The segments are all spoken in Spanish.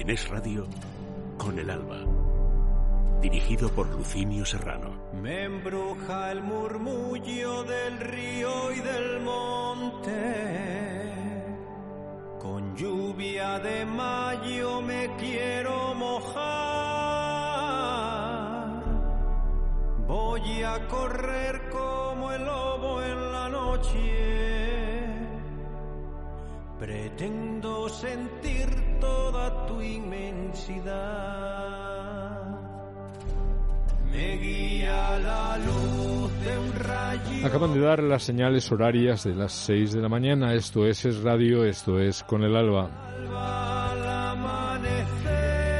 En Es Radio, Con el Alba. Dirigido por Lucinio Serrano. Me embruja el murmullo del río y del monte. Con lluvia de mayo me quiero mojar. Voy a correr como el lobo en la noche. Pretendo sentir toda tu inmensidad. Me guía la luz de un rayo. Acaban de dar las señales horarias de las 6 de la mañana. Esto es Radio, esto es Con el Alba. Al amanecer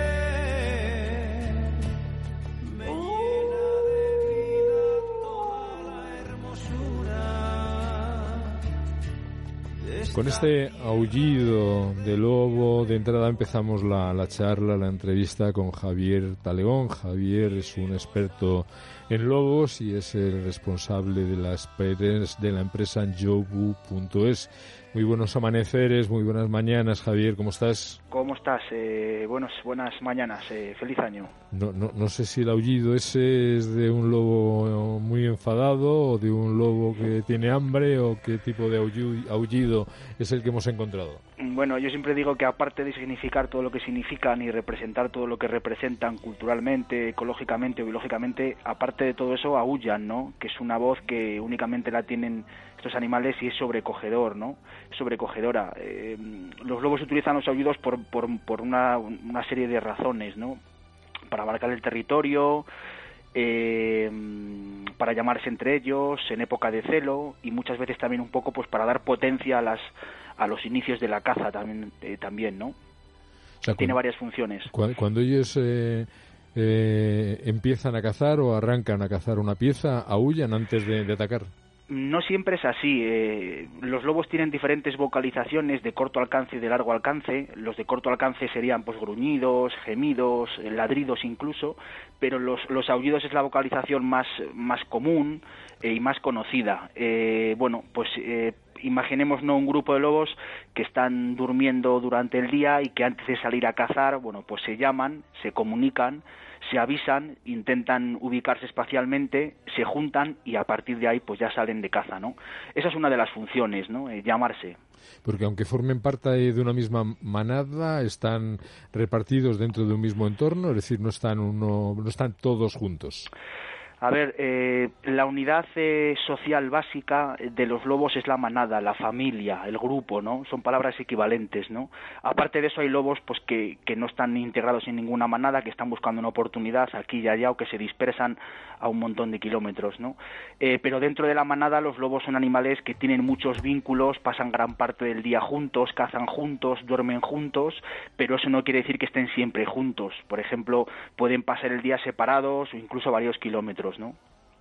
me llena de vida toda la hermosura. Con este aullido de lobo, de entrada empezamos la charla, la entrevista con Javier Taleón. Javier es un experto en lobos y es el responsable de la empresa Jobu.es. Muy buenos amaneceres, muy buenas mañanas, Javier, ¿cómo estás? ¿Cómo estás? Buenas mañanas, feliz año. No sé si el aullido ese es de un lobo muy enfadado o de un lobo que tiene hambre, o qué tipo de aullido es el que hemos encontrado. Bueno, yo siempre digo que aparte de significar todo lo que significan y representar todo lo que representan culturalmente, ecológicamente o biológicamente, aparte de todo eso aúllan, ¿no? Que es una voz que únicamente la tienen estos animales y es sobrecogedor, ¿no? Es sobrecogedora. Los lobos utilizan los aullidos por una serie de razones, ¿no? Para abarcar el territorio, para llamarse entre ellos en época de celo y muchas veces también un poco pues para dar potencia a los inicios de la caza también, ¿no? O sea, tiene varias funciones. Cuando ellos empiezan a cazar o arrancan a cazar una pieza, aúllan antes de atacar. No siempre es así. Los lobos tienen diferentes vocalizaciones de corto alcance y de largo alcance. Los de corto alcance serían pues gruñidos, gemidos, ladridos incluso, pero los aullidos es la vocalización más común y más conocida. Imaginémonos un grupo de lobos que están durmiendo durante el día y que antes de salir a cazar, pues se llaman, se comunican, se avisan, intentan ubicarse espacialmente, se juntan y a partir de ahí pues ya salen de caza, ¿no? Esa es una de las funciones, ¿no? Llamarse. Porque aunque formen parte de una misma manada, están repartidos dentro de un mismo entorno, es decir, no están todos juntos. A ver, la unidad social básica de los lobos es la manada, la familia, el grupo, ¿no? Son palabras equivalentes, ¿no? Aparte de eso hay lobos pues que no están integrados en ninguna manada, que están buscando una oportunidad aquí y allá o que se dispersan a un montón de kilómetros, ¿no? Pero dentro de la manada los lobos son animales que tienen muchos vínculos, pasan gran parte del día juntos, cazan juntos, duermen juntos, pero eso no quiere decir que estén siempre juntos. Por ejemplo, pueden pasar el día separados o incluso varios kilómetros, ¿no?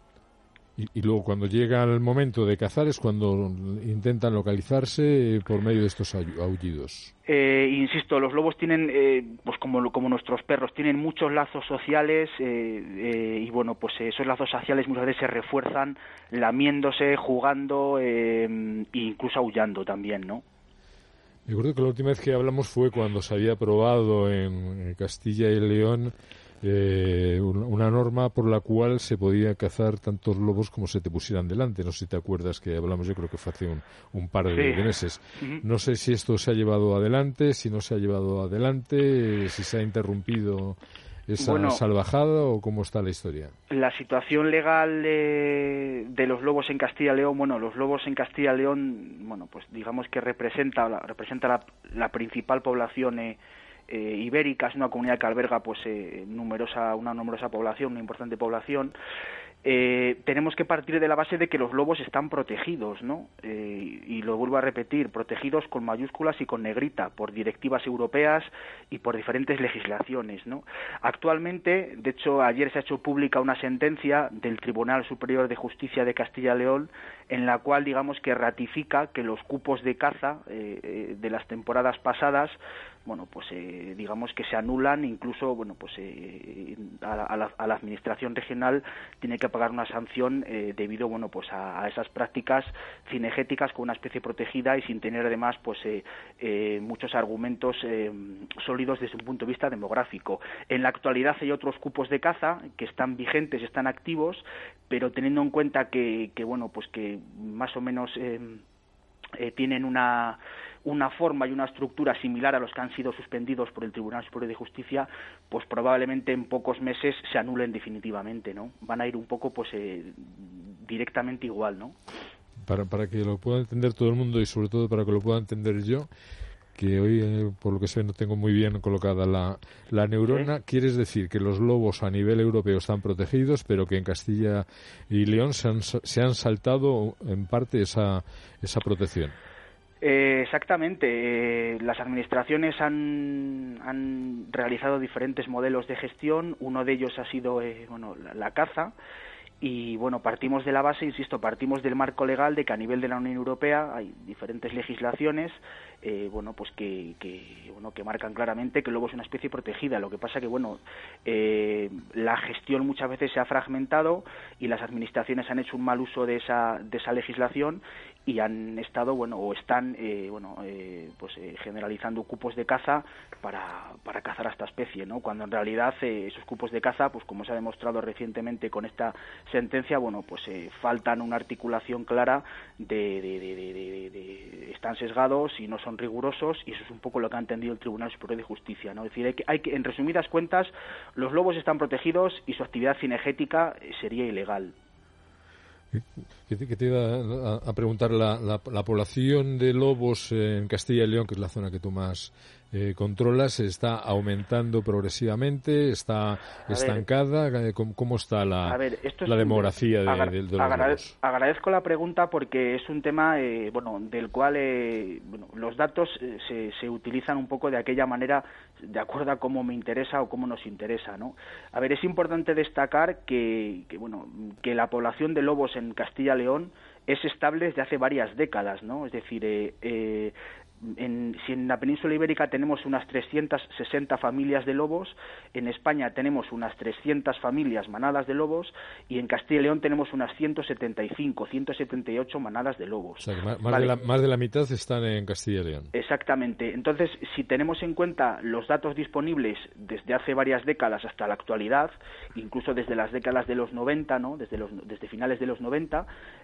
Y luego cuando llega el momento de cazar es cuando intentan localizarse por medio de estos aullidos. Insisto, los lobos tienen, pues como nuestros perros, tienen muchos lazos sociales y bueno, pues esos lazos sociales muchas veces se refuerzan lamiéndose, jugando e incluso aullando también, ¿no? Recuerdo que la última vez que hablamos fue cuando se había aprobado en Castilla y León una norma por la cual se podía cazar tantos lobos como se te pusieran delante. No sé si te acuerdas que hablamos, yo creo que fue hace un par de meses. Uh-huh. No sé si esto se ha llevado adelante, si no se ha llevado adelante, si se ha interrumpido esa salvajada o cómo está la historia. La situación legal de los lobos en Castilla y León, los lobos en Castilla y León, pues digamos que representa la principal población ibérica. Es una comunidad que alberga una numerosa población, una importante población. Tenemos que partir de la base de que los lobos están protegidos, ¿no? Y lo vuelvo a repetir, protegidos con mayúsculas y con negrita por directivas europeas y por diferentes legislaciones, ¿no? Actualmente, de hecho, ayer se ha hecho pública una sentencia del Tribunal Superior de Justicia de Castilla y León en la cual, digamos, que ratifica que los cupos de caza de las temporadas pasadas bueno, pues digamos que se anulan, incluso, bueno, pues a la administración regional tiene que pagar una sanción debido, bueno, pues a esas prácticas cinegéticas con una especie protegida y sin tener además, pues muchos argumentos sólidos desde un punto de vista demográfico. En la actualidad hay otros cupos de caza que están vigentes, están activos, pero teniendo en cuenta que bueno, pues que más o menos tienen una forma y una estructura similar a los que han sido suspendidos por el Tribunal Superior de Justicia, pues probablemente en pocos meses se anulen definitivamente, ¿no? Van a ir un poco, pues, directamente igual, ¿no? Para que lo pueda entender todo el mundo y sobre todo para que lo pueda entender yo, que hoy, por lo que sé, no tengo muy bien colocada la neurona. ¿Sí? ¿Quieres decir que los lobos a nivel europeo están protegidos, pero que en Castilla y León se han saltado en parte esa protección? Exactamente. Las administraciones han realizado diferentes modelos de gestión. Uno de ellos ha sido la caza. Y bueno, partimos de la base, insisto, partimos del marco legal de que a nivel de la Unión Europea hay diferentes legislaciones pues que marcan claramente que el lobo es una especie protegida. Lo que pasa que la gestión muchas veces se ha fragmentado y las administraciones han hecho un mal uso de esa legislación y han estado están generalizando cupos de caza para cazar a esta especie, ¿no? Cuando en realidad esos cupos de caza, pues como se ha demostrado recientemente con esta sentencia, faltan una articulación clara están sesgados y no son rigurosos, y eso es un poco lo que ha entendido el Tribunal Superior de Justicia, ¿no? Es decir, hay que en resumidas cuentas, los lobos están protegidos y su actividad cinegética sería ilegal. Que te iba a preguntar, la población de lobos en Castilla y León, que es la zona que tú más controlas, ¿está aumentando progresivamente? ¿Está estancada? ¿Cómo está la demografía de los lobos? Agradezco la pregunta porque es un tema del cual los datos se utilizan un poco de aquella manera de acuerdo a cómo me interesa o cómo nos interesa, ¿no? A ver, es importante destacar que la población de lobos en Castilla y León es estable desde hace varias décadas, ¿no? Es decir, si en la península ibérica tenemos unas 360 familias de lobos, en España tenemos unas 300 familias manadas de lobos y en Castilla y León tenemos unas 178 manadas de lobos. O sea, que más de la mitad están en Castilla y León. Exactamente. Entonces, si tenemos en cuenta los datos disponibles desde hace varias décadas hasta la actualidad, incluso desde las décadas de los 90, ¿no? Desde finales de los 90,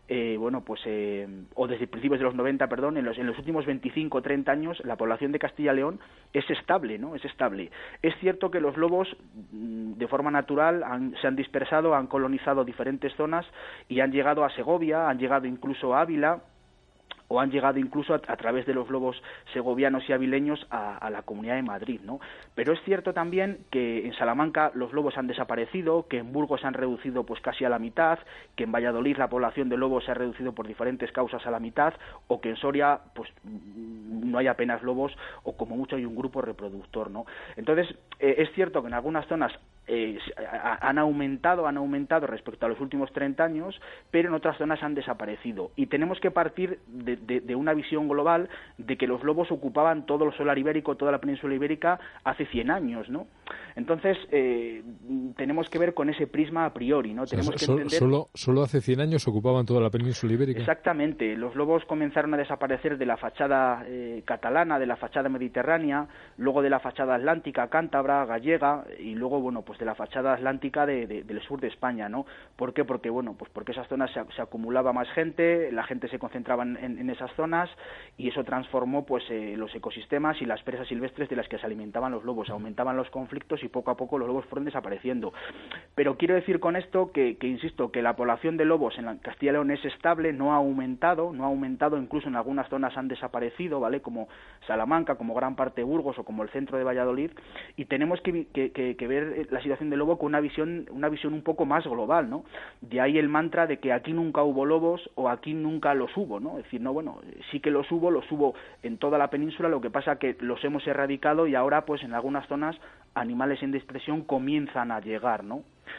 o desde principios de los 90, perdón, en los últimos 25 o 30 años la población de Castilla y León es estable, ¿no? Es estable. Es cierto que los lobos de forma natural se han dispersado, han colonizado diferentes zonas y han llegado a Segovia, han llegado incluso a Ávila, o han llegado incluso a través de los lobos segovianos y avileños a la Comunidad de Madrid, ¿no? Pero es cierto también que en Salamanca los lobos han desaparecido, que en Burgos se han reducido pues casi a la mitad, que en Valladolid la población de lobos se ha reducido por diferentes causas a la mitad, o que en Soria pues no hay apenas lobos, o como mucho hay un grupo reproductor, ¿no? Entonces, es cierto que en algunas zonas han aumentado respecto a los últimos 30 años, pero en otras zonas han desaparecido. Y tenemos que partir de una visión global de que los lobos ocupaban todo el solar ibérico, toda la península ibérica, hace 100 años, ¿no? Entonces, tenemos que ver con ese prisma a priori, ¿no? Tenemos que entender... ¿Solo hace 100 años ocupaban toda la península ibérica? Exactamente. Los lobos comenzaron a desaparecer de la fachada catalana, de la fachada mediterránea, luego de la fachada atlántica, cántabra, gallega, y luego, de la fachada atlántica del sur de España, ¿no? ¿Por qué? Porque, porque esas zonas se acumulaba más gente, la gente se concentraba en esas zonas y eso transformó, los ecosistemas y las presas silvestres de las que se alimentaban los lobos, aumentaban los conflictos y poco a poco los lobos fueron desapareciendo. Pero quiero decir con esto que insisto, que la población de lobos en Castilla y León es estable, no ha aumentado, incluso en algunas zonas han desaparecido, ¿vale? Como Salamanca, como gran parte de Burgos o como el centro de Valladolid, y tenemos que ver la situación del lobo con una visión un poco más global, ¿no? De ahí el mantra de que aquí nunca hubo lobos o aquí nunca los hubo, ¿no? Es decir, sí que los hubo en toda la península, lo que pasa que los hemos erradicado y ahora, pues en algunas zonas, animales en dispersión comienzan a llegar, ¿no?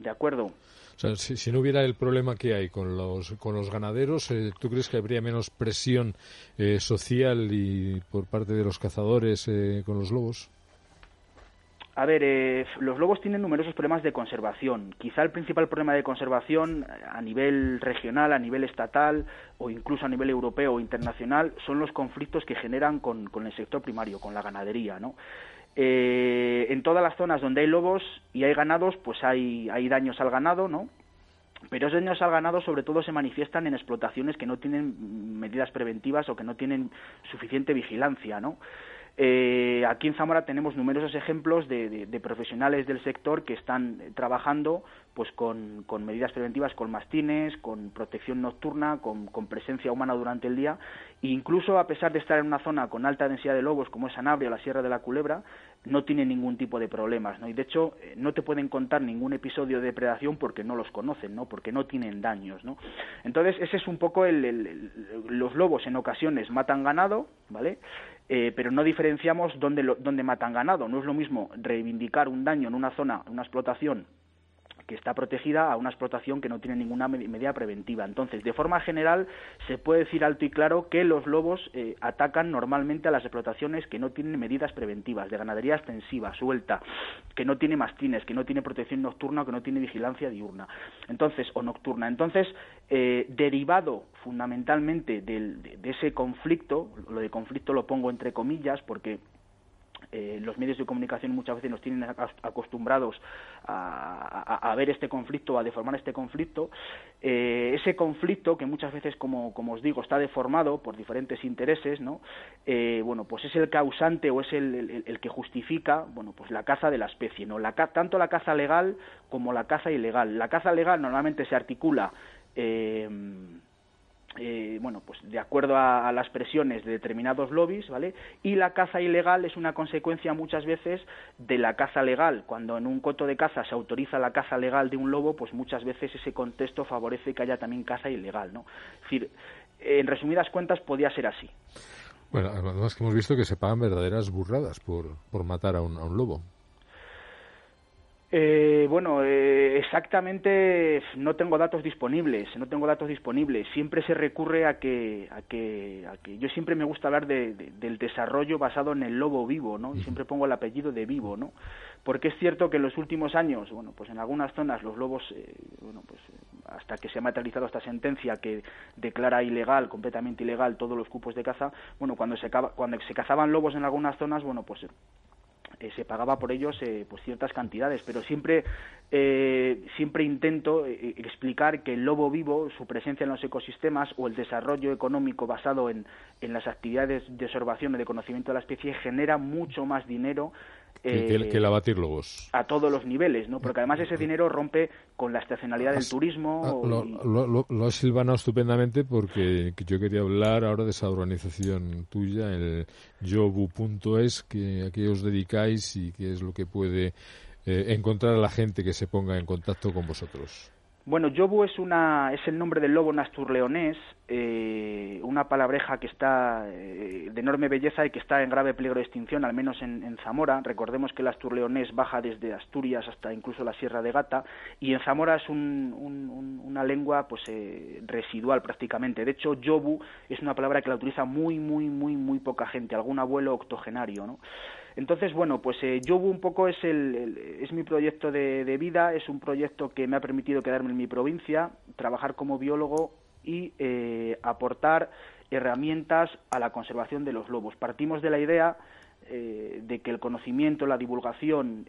¿de acuerdo? O sea, si no hubiera el problema que hay con los ganaderos, ¿tú crees que habría menos presión social y por parte de los cazadores con los lobos? A ver, los lobos tienen numerosos problemas de conservación. Quizá el principal problema de conservación a nivel regional, a nivel estatal o incluso a nivel europeo o internacional son los conflictos que generan con el sector primario, con la ganadería, ¿no? En todas las zonas donde hay lobos y hay ganados, pues hay daños al ganado, ¿no? Pero esos daños al ganado sobre todo se manifiestan en explotaciones que no tienen medidas preventivas o que no tienen suficiente vigilancia, ¿no? Aquí en Zamora tenemos numerosos ejemplos de profesionales del sector que están trabajando pues con medidas preventivas, con mastines, con protección nocturna, con presencia humana durante el día, e incluso a pesar de estar en una zona con alta densidad de lobos como es Sanabria o la Sierra de la Culebra, no tienen ningún tipo de problemas, ¿no? Y de hecho no te pueden contar ningún episodio de depredación porque no los conocen, ¿no? Porque no tienen daños, ¿no? Entonces ese es un poco los lobos en ocasiones matan ganado, ¿vale? Pero no diferenciamos dónde matan ganado. No es lo mismo reivindicar un daño en una zona, una explotación que está protegida a una explotación que no tiene ninguna medida preventiva. Entonces, de forma general, se puede decir alto y claro que los lobos atacan normalmente a las explotaciones que no tienen medidas preventivas, de ganadería extensiva, suelta, que no tiene mastines, que no tiene protección nocturna o que no tiene vigilancia diurna, entonces, o nocturna. Entonces, derivado fundamentalmente de ese conflicto, lo de conflicto lo pongo entre comillas porque los medios de comunicación muchas veces nos tienen acostumbrados a ver este conflicto, a deformar este conflicto. Ese conflicto que muchas veces, como os digo, está deformado por diferentes intereses, ¿no? Bueno, pues es el causante o es el que justifica, bueno, pues la caza de la especie, ¿no? Tanto la caza legal como la caza ilegal. La caza legal normalmente se articula bueno, pues de acuerdo a las presiones de determinados lobbies, ¿vale? Y la caza ilegal es una consecuencia muchas veces de la caza legal. Cuando en un coto de caza se autoriza la caza legal de un lobo, pues muchas veces ese contexto favorece que haya también caza ilegal, ¿no? Es decir, en resumidas cuentas podía ser así. Bueno, además que hemos visto que se pagan verdaderas burradas por matar a un lobo. Bueno, exactamente no tengo datos disponibles. Siempre se recurre a que yo siempre me gusta hablar del desarrollo basado en el lobo vivo, ¿no? Y siempre pongo el apellido de vivo, ¿no? Porque es cierto que en los últimos años, bueno, pues en algunas zonas los lobos, bueno, pues hasta que se ha materializado esta sentencia que declara ilegal, completamente ilegal, todos los cupos de caza, bueno, cuando se cazaban lobos en algunas zonas, bueno, pues se pagaba por ellos pues ciertas cantidades, pero siempre intento explicar que el lobo vivo, su presencia en los ecosistemas o el desarrollo económico basado en las actividades de observación y de conocimiento de la especie genera mucho más dinero que el abatir lobos. A todos los niveles, ¿no? Porque además ese dinero rompe con la estacionalidad del turismo. Lo has silvanado estupendamente porque yo quería hablar ahora de esa organización tuya, el yobu.es, a qué os dedicáis y qué es lo que puede encontrar a la gente que se ponga en contacto con vosotros. Bueno, yobu es el nombre del lobo nasturleonés, una palabreja que está de enorme belleza y que está en grave peligro de extinción, al menos en Zamora. Recordemos que el asturleonés baja desde Asturias hasta incluso la Sierra de Gata, y en Zamora es una lengua pues residual prácticamente. De hecho, yobu es una palabra que la utiliza muy poca gente, algún abuelo octogenario, ¿no? Entonces, bueno, pues yobu un poco es mi proyecto de vida, es un proyecto que me ha permitido quedarme en mi provincia, trabajar como biólogo y aportar herramientas a la conservación de los lobos. Partimos de la idea de que el conocimiento, la divulgación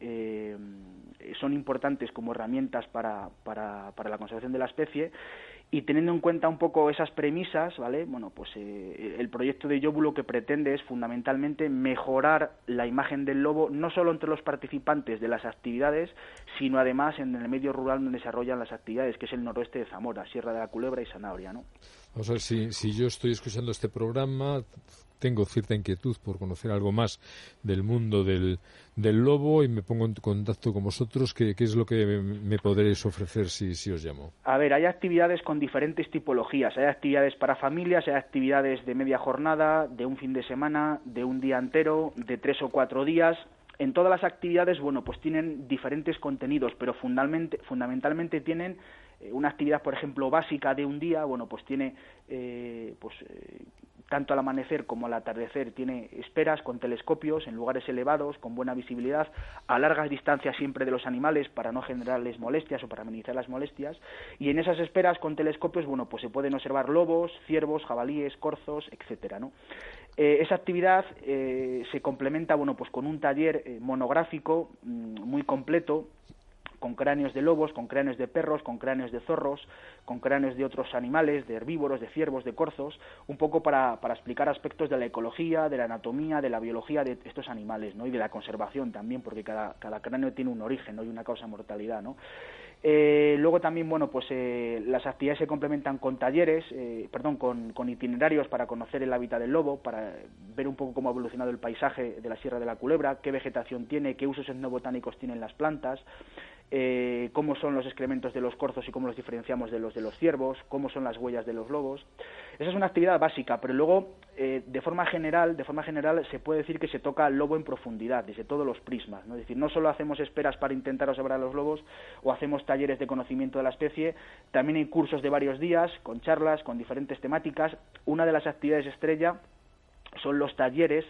son importantes como herramientas para la conservación de la especie. Y teniendo en cuenta un poco esas premisas, ¿vale? Bueno, pues el proyecto de yobu lo que pretende es fundamentalmente mejorar la imagen del lobo, no solo entre los participantes de las actividades, sino además en el medio rural donde desarrollan las actividades, que es el noroeste de Zamora, Sierra de la Culebra y Sanabria, ¿no? Vamos a ver, si yo estoy escuchando este programa, tengo cierta inquietud por conocer algo más del mundo del lobo y me pongo en contacto con vosotros, ¿qué es lo que me podréis ofrecer si os llamo? A ver, hay actividades con diferentes tipologías. Hay actividades para familias, hay actividades de media jornada, de un fin de semana, de un día entero, de 3 o 4 días. en todas las actividades, bueno, pues tienen diferentes contenidos, pero fundamentalmente tienen una actividad, por ejemplo, básica de un día, bueno, pues tiene, tanto al amanecer como al atardecer, tiene esperas con telescopios en lugares elevados, con buena visibilidad, a largas distancias siempre de los animales para no generarles molestias o para amenizar las molestias, y en esas esperas con telescopios, bueno, pues se pueden observar lobos, ciervos, jabalíes, corzos, etcétera, ¿no? Esa actividad se complementa, bueno, pues con un taller monográfico muy completo, con cráneos de lobos, con cráneos de perros, con cráneos de zorros, con cráneos de otros animales, de herbívoros, de ciervos, de corzos, un poco para explicar aspectos de la ecología, de la anatomía, de la biología de estos animales, ¿no? Y de la conservación también, porque cada cráneo tiene un origen, ¿no? Y una causa de mortalidad, ¿no? Luego también, bueno, pues las actividades se complementan con talleres, con itinerarios para conocer el hábitat del lobo, para ver un poco cómo ha evolucionado el paisaje de la Sierra de la Culebra, qué vegetación tiene, qué usos etnobotánicos tienen las plantas, cómo son los excrementos de los corzos y cómo los diferenciamos de los ciervos, cómo son las huellas de los lobos. Esa es una actividad básica, pero luego de forma general se puede decir que se toca al lobo en profundidad, desde todos los prismas, ¿no? Es decir, no solo hacemos esperas para intentar observar a los lobos o hacemos talleres de conocimiento de la especie, también hay cursos de varios días, con charlas, con diferentes temáticas. Una de las actividades estrella son los talleres,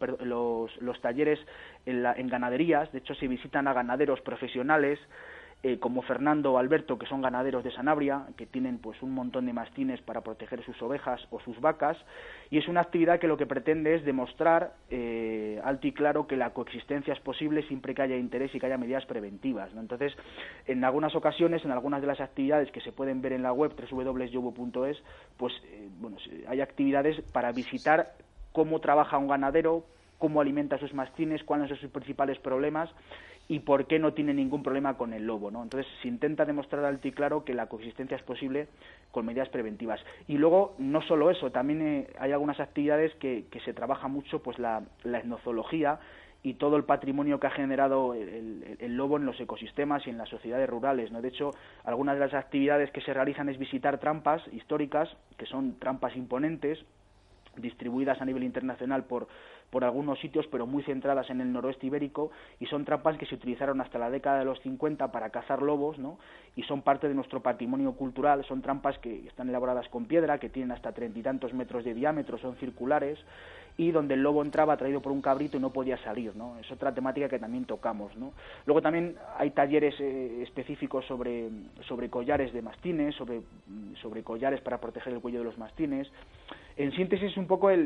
los talleres en ganaderías. De hecho, se visitan a ganaderos profesionales como Fernando o Alberto, que son ganaderos de Sanabria, que tienen pues un montón de mastines para proteger sus ovejas o sus vacas, y es una actividad que lo que pretende es demostrar alto y claro que la coexistencia es posible siempre que haya interés y que haya medidas preventivas, ¿no? Entonces, en algunas ocasiones, en algunas de las actividades que se pueden ver en la web www.yobu.es, pues hay actividades para visitar cómo trabaja un ganadero, cómo alimenta a sus mastines, cuáles son sus principales problemas y por qué no tiene ningún problema con el lobo, ¿no? Entonces se intenta demostrar alto y claro que la coexistencia es posible con medidas preventivas. Y luego, no solo eso, también hay algunas actividades que se trabaja mucho, pues la etnozoología y todo el patrimonio que ha generado el lobo en los ecosistemas y en las sociedades rurales, ¿no? De hecho, algunas de las actividades que se realizan es visitar trampas históricas, que son trampas imponentes, distribuidas a nivel internacional por algunos sitios, pero muy centradas en el noroeste ibérico, y son trampas que se utilizaron hasta la década de los 50 para cazar lobos, ¿no? Y son parte de nuestro patrimonio cultural. Son trampas que están elaboradas con piedra, que tienen hasta 30 y tantos metros de diámetro, son circulares, y donde el lobo entraba atraído por un cabrito y no podía salir, ¿no? Es otra temática que también tocamos, ¿no? Luego también hay talleres específicos sobre collares de mastines, sobre collares para proteger el cuello de los mastines. En síntesis, un poco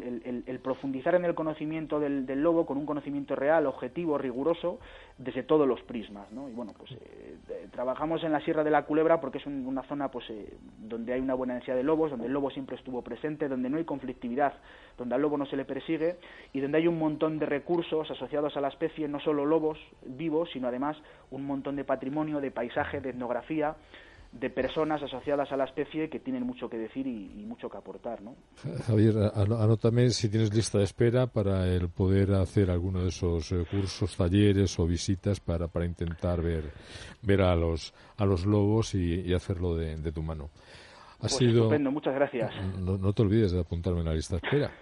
el profundizar en el conocimiento del lobo con un conocimiento real, objetivo, riguroso, desde todos los prismas, ¿no? Y bueno, pues trabajamos en la Sierra de la Culebra porque es una zona pues donde hay una buena densidad de lobos, donde el lobo siempre estuvo presente, donde no hay conflictividad, donde al lobo no se le persigue y donde hay un montón de recursos asociados a la especie, no solo lobos vivos, sino además un montón de patrimonio, de paisaje, de etnografía, de personas asociadas a la especie que tienen mucho que decir y mucho que aportar, ¿no? Javier, anótame si tienes lista de espera para el poder hacer alguno de esos cursos, talleres o visitas para intentar ver a los lobos y hacerlo de tu mano. Estupendo, muchas gracias. No te olvides de apuntarme en la lista de espera.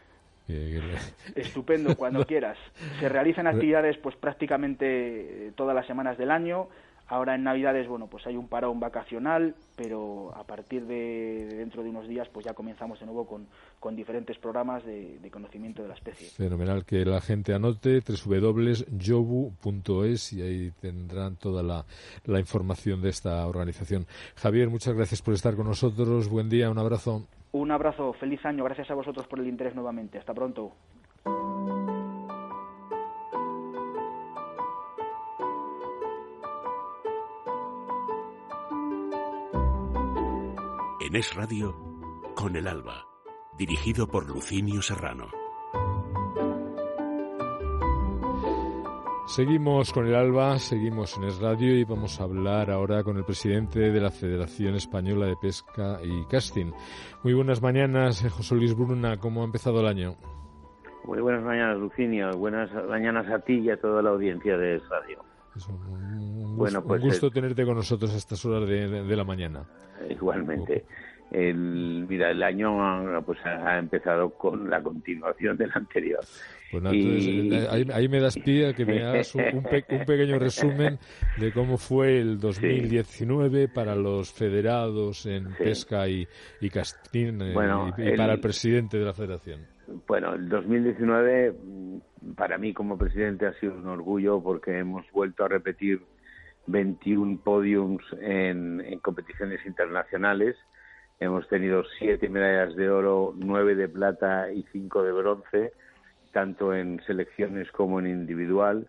Estupendo, cuando quieras. Se realizan actividades pues prácticamente todas las semanas del año. Ahora en Navidades, bueno, pues hay un parón vacacional, pero a partir de dentro de unos días pues ya comenzamos de nuevo con diferentes programas de conocimiento de la especie. Fenomenal, que la gente anote www.yobu.es y ahí tendrán toda la información de esta organización. Javier, muchas gracias por estar con nosotros, buen día, un abrazo. Un abrazo, feliz año, gracias a vosotros por el interés nuevamente, hasta pronto. En Es Radio, Con el Alba, dirigido por Lucinio Serrano. Seguimos con el Alba, seguimos en Es Radio y vamos a hablar ahora con el presidente de la Federación Española de Pesca y Casting. Muy buenas mañanas, José Luis Bruna, ¿cómo ha empezado el año? Muy buenas mañanas, Lucinio, buenas mañanas a ti y a toda la audiencia de Es Radio. Es un gusto tenerte con nosotros a estas horas de la mañana. Igualmente. el año pues ha empezado con la continuación del anterior. Pues nada, entonces, ahí me das pie a que me hagas un pequeño resumen de cómo fue el 2019 para los federados en pesca y casting y para el presidente de la federación. Bueno, el 2019 para mí como presidente ha sido un orgullo porque hemos vuelto a repetir 21 podiums en competiciones internacionales. Hemos tenido 7 medallas de oro, 9 de plata y 5 de bronce, tanto en selecciones como en individual.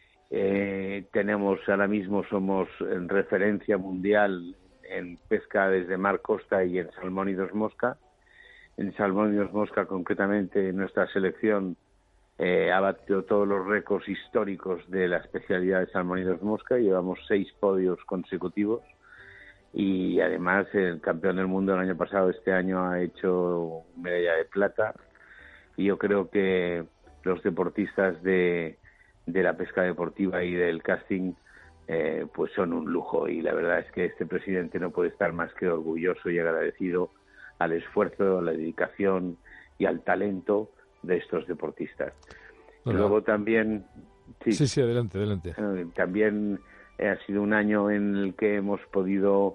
Ahora mismo somos en referencia mundial en pesca desde mar costa y en salmón y dos mosca. En salmón y dos mosca, concretamente, nuestra selección ha batido todos los récords históricos de la especialidad de salmón y dos mosca. Llevamos 6 podios consecutivos y además el campeón del mundo el año pasado, este año ha hecho medalla de plata. Y yo creo que los deportistas de la pesca deportiva y del casting pues son un lujo, y la verdad es que este presidente no puede estar más que orgulloso y agradecido al esfuerzo, a la dedicación y al talento de estos deportistas. Hola. Luego también... Sí, adelante. También ha sido un año en el que hemos podido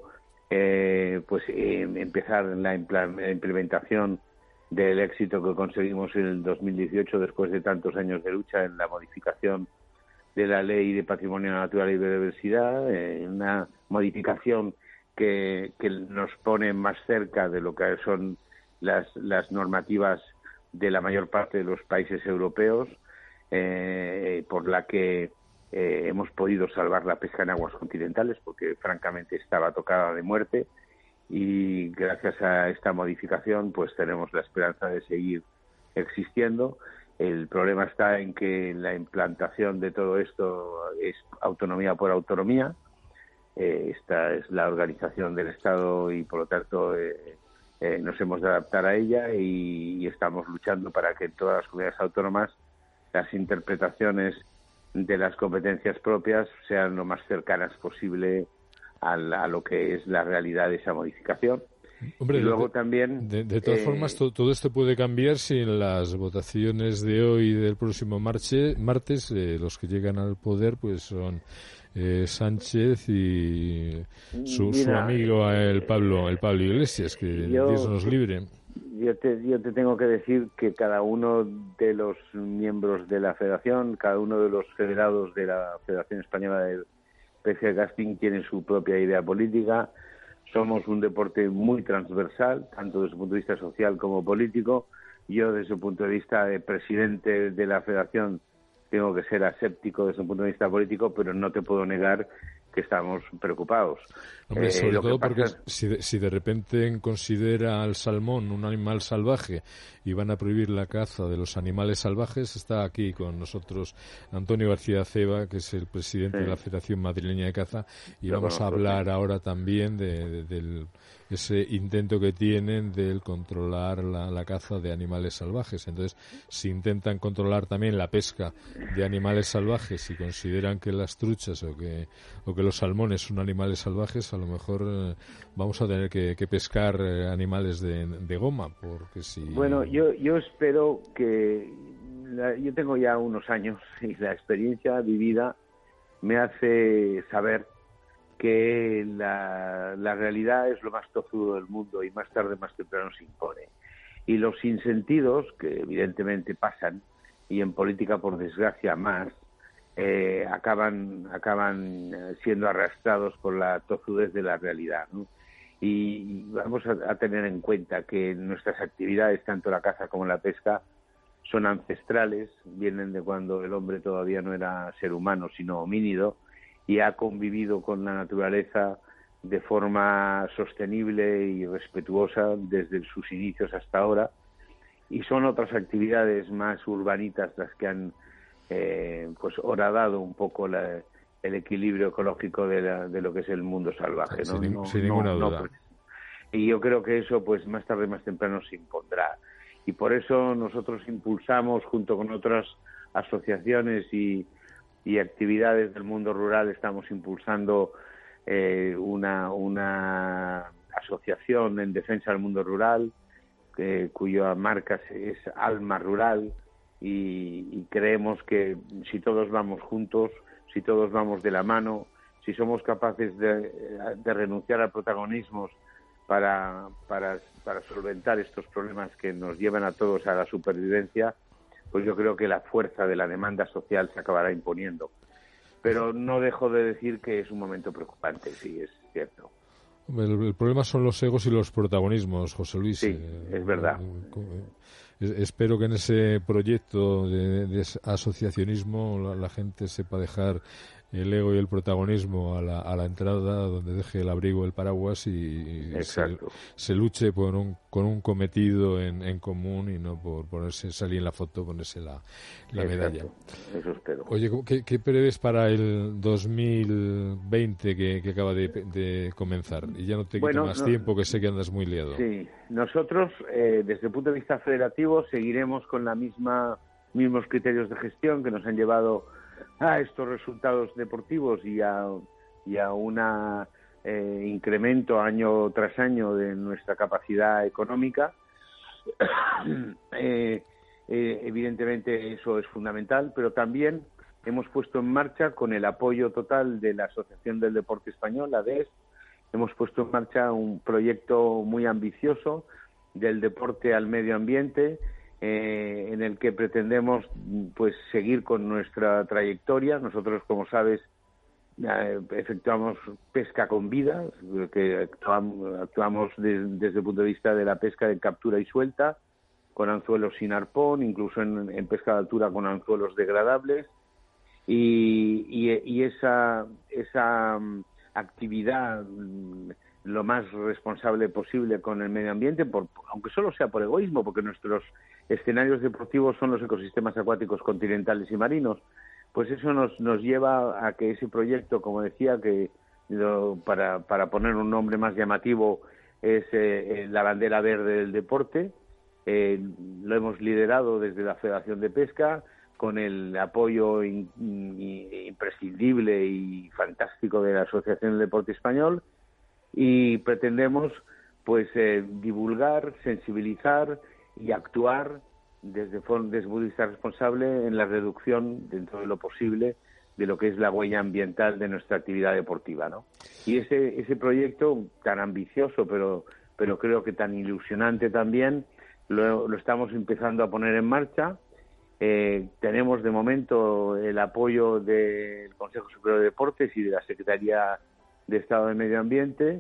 empezar la implementación del éxito que conseguimos en el 2018 después de tantos años de lucha en la modificación de la Ley de Patrimonio Natural y Biodiversidad, una modificación que nos pone más cerca de lo que son las normativas de la mayor parte de los países europeos, por la que hemos podido salvar la pesca en aguas continentales, porque francamente estaba tocada de muerte, y gracias a esta modificación pues tenemos la esperanza de seguir existiendo. El problema está en que la implantación de todo esto es autonomía por autonomía. Esta es la organización del Estado y por lo tanto nos hemos de adaptar a ella, y estamos luchando para que en todas las comunidades autónomas las interpretaciones de las competencias propias sean lo más cercanas posible a lo que es la realidad de esa modificación. Hombre, y luego también... De todas formas, todo esto puede cambiar si en las votaciones de hoy y del próximo martes los que llegan al poder pues son Sánchez y su amigo el Pablo Iglesias, que Dios nos libre. Yo te tengo que decir que cada uno de los miembros de la federación, cada uno de los federados de la Federación Española de Pesca y Casting tiene su propia idea política. Somos un deporte muy transversal, tanto desde el punto de vista social como político. Yo, desde el punto de vista de presidente de la federación, tengo que ser aséptico desde un punto de vista político, pero no te puedo negar que estamos preocupados. Hombre, sobre todo porque si de repente considera al salmón un animal salvaje y van a prohibir la caza de los animales salvajes, está aquí con nosotros Antonio García Ceba, que es el presidente de la Federación Madrileña de Caza, y vamos a hablar ahora también de ese intento que tienen de controlar la caza de animales salvajes. Entonces, si intentan controlar también la pesca de animales salvajes y consideran que las truchas o que los salmones son animales salvajes, a lo mejor vamos a tener que pescar animales de goma, porque si... Bueno, yo espero que... yo tengo ya unos años y la experiencia vivida me hace saber que la realidad es lo más tozudo del mundo y más tarde, más temprano se impone. Y los sinsentidos, que evidentemente pasan, y en política por desgracia más, acaban siendo arrastrados por la tozudez de la realidad, ¿no? Y vamos a tener en cuenta que nuestras actividades, tanto la caza como la pesca, son ancestrales, vienen de cuando el hombre todavía no era ser humano, sino homínido, y ha convivido con la naturaleza de forma sostenible y respetuosa desde sus inicios hasta ahora, y son otras actividades más urbanitas las que han horadado un poco el equilibrio ecológico de lo que es el mundo salvaje, ¿no? Sin ninguna duda. Y yo creo que eso pues más tarde más temprano se impondrá, y por eso nosotros impulsamos, junto con otras asociaciones y actividades del mundo rural, estamos impulsando una asociación en defensa del mundo rural, cuya marca es Alma Rural, y creemos que si todos vamos juntos, si todos vamos de la mano, si somos capaces de renunciar a protagonismos para solventar estos problemas que nos llevan a todos a la supervivencia, pues yo creo que la fuerza de la demanda social se acabará imponiendo. Pero no dejo de decir que es un momento preocupante, sí, es cierto. El problema son los egos y los protagonismos, José Luis. Sí, es verdad. Espero que en ese proyecto de asociacionismo la gente sepa dejar el ego y el protagonismo a la entrada, donde deje el abrigo, el paraguas, y se luche con un cometido en común, y no por salir en la foto, ponerse la medalla. Eso espero. Oye, ¿qué prevés para el 2020 que acaba de comenzar? Y ya no te quito más tiempo, que sé que andas muy liado. Sí, nosotros desde el punto de vista federativo seguiremos con mismos criterios de gestión que nos han llevado a estos resultados deportivos y a un incremento año tras año de nuestra capacidad económica. Evidentemente eso es fundamental, pero también hemos puesto en marcha, con el apoyo total de la Asociación del Deporte Español, la ADES, hemos puesto en marcha un proyecto muy ambicioso del deporte al medio ambiente, en el que pretendemos pues seguir con nuestra trayectoria. Nosotros, como sabes, efectuamos pesca con vida, que actuamos desde el punto de vista de la pesca de captura y suelta, con anzuelos sin arpón, incluso en pesca de altura con anzuelos degradables, y esa actividad lo más responsable posible con el medio ambiente, aunque solo sea por egoísmo, porque nuestros escenarios deportivos son los ecosistemas acuáticos continentales y marinos, pues eso nos lleva a que ese proyecto, como decía, para poner un nombre más llamativo, es la bandera verde del deporte. Lo hemos liderado desde la Federación de Pesca, con el apoyo imprescindible y fantástico de la Asociación del Deporte Español, y pretendemos pues divulgar, sensibilizar y actuar desde el punto de vista responsable en la reducción, dentro de lo posible, de lo que es la huella ambiental de nuestra actividad deportiva, ¿no? Y ese proyecto tan ambicioso, pero creo que tan ilusionante también, lo estamos empezando a poner en marcha. Tenemos de momento el apoyo del Consejo Superior de Deportes y de la Secretaría de Estado de Medio Ambiente,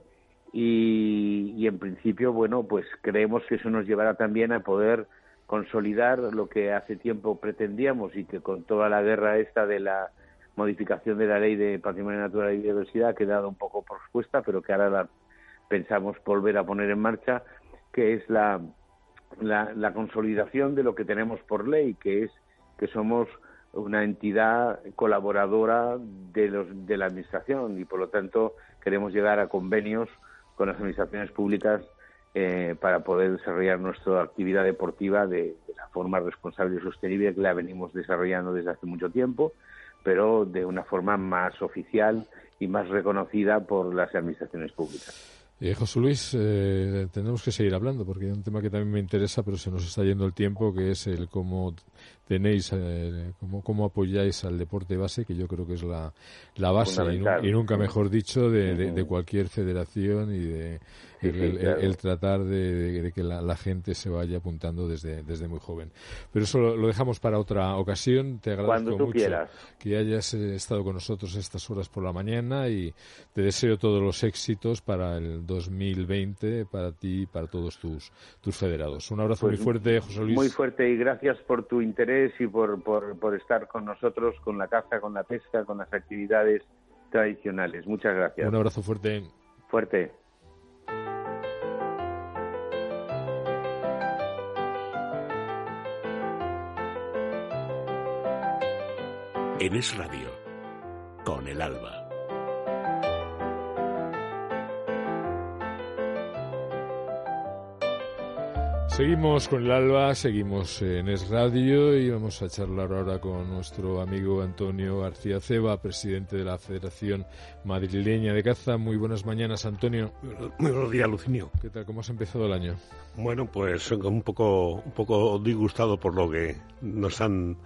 y en principio, bueno, pues creemos que eso nos llevará también a poder consolidar lo que hace tiempo pretendíamos, y que con toda la guerra esta de la modificación de la Ley de Patrimonio Natural y Biodiversidad ha quedado un poco pospuesta, pero que ahora pensamos volver a poner en marcha, que es la consolidación de lo que tenemos por ley, que es que somos una entidad colaboradora de la Administración, y por lo tanto queremos llegar a convenios con las administraciones públicas para poder desarrollar nuestra actividad deportiva de la forma responsable y sostenible que la venimos desarrollando desde hace mucho tiempo, pero de una forma más oficial y más reconocida por las administraciones públicas. José Luis, tenemos que seguir hablando, porque hay un tema que también me interesa, pero se nos está yendo el tiempo, que es el cómo tenéis, cómo apoyáis al deporte base, que yo creo que es la base, y nunca mejor dicho, de cualquier federación, y de el tratar de que la gente se vaya apuntando desde muy joven. Pero eso lo dejamos para otra ocasión. Te agradezco mucho que hayas estado con nosotros estas horas por la mañana, y te deseo todos los éxitos para el 2020 para ti y para todos tus federados. Un abrazo muy fuerte, José Luis. Muy fuerte, y gracias por tu interés y por estar con nosotros, con la caza, con la pesca, con las actividades tradicionales. Muchas gracias. Un abrazo fuerte. Fuerte. En Es Radio, con el Alba. Seguimos con el Alba, seguimos en Es Radio y vamos a charlar ahora con nuestro amigo Antonio García Ceba, presidente de la Federación Madrileña de Caza. Muy buenas mañanas, Antonio. Muy buenos días, Lucinio. ¿Qué tal? ¿Cómo has empezado el año? Bueno, pues un poco disgustado por lo que nos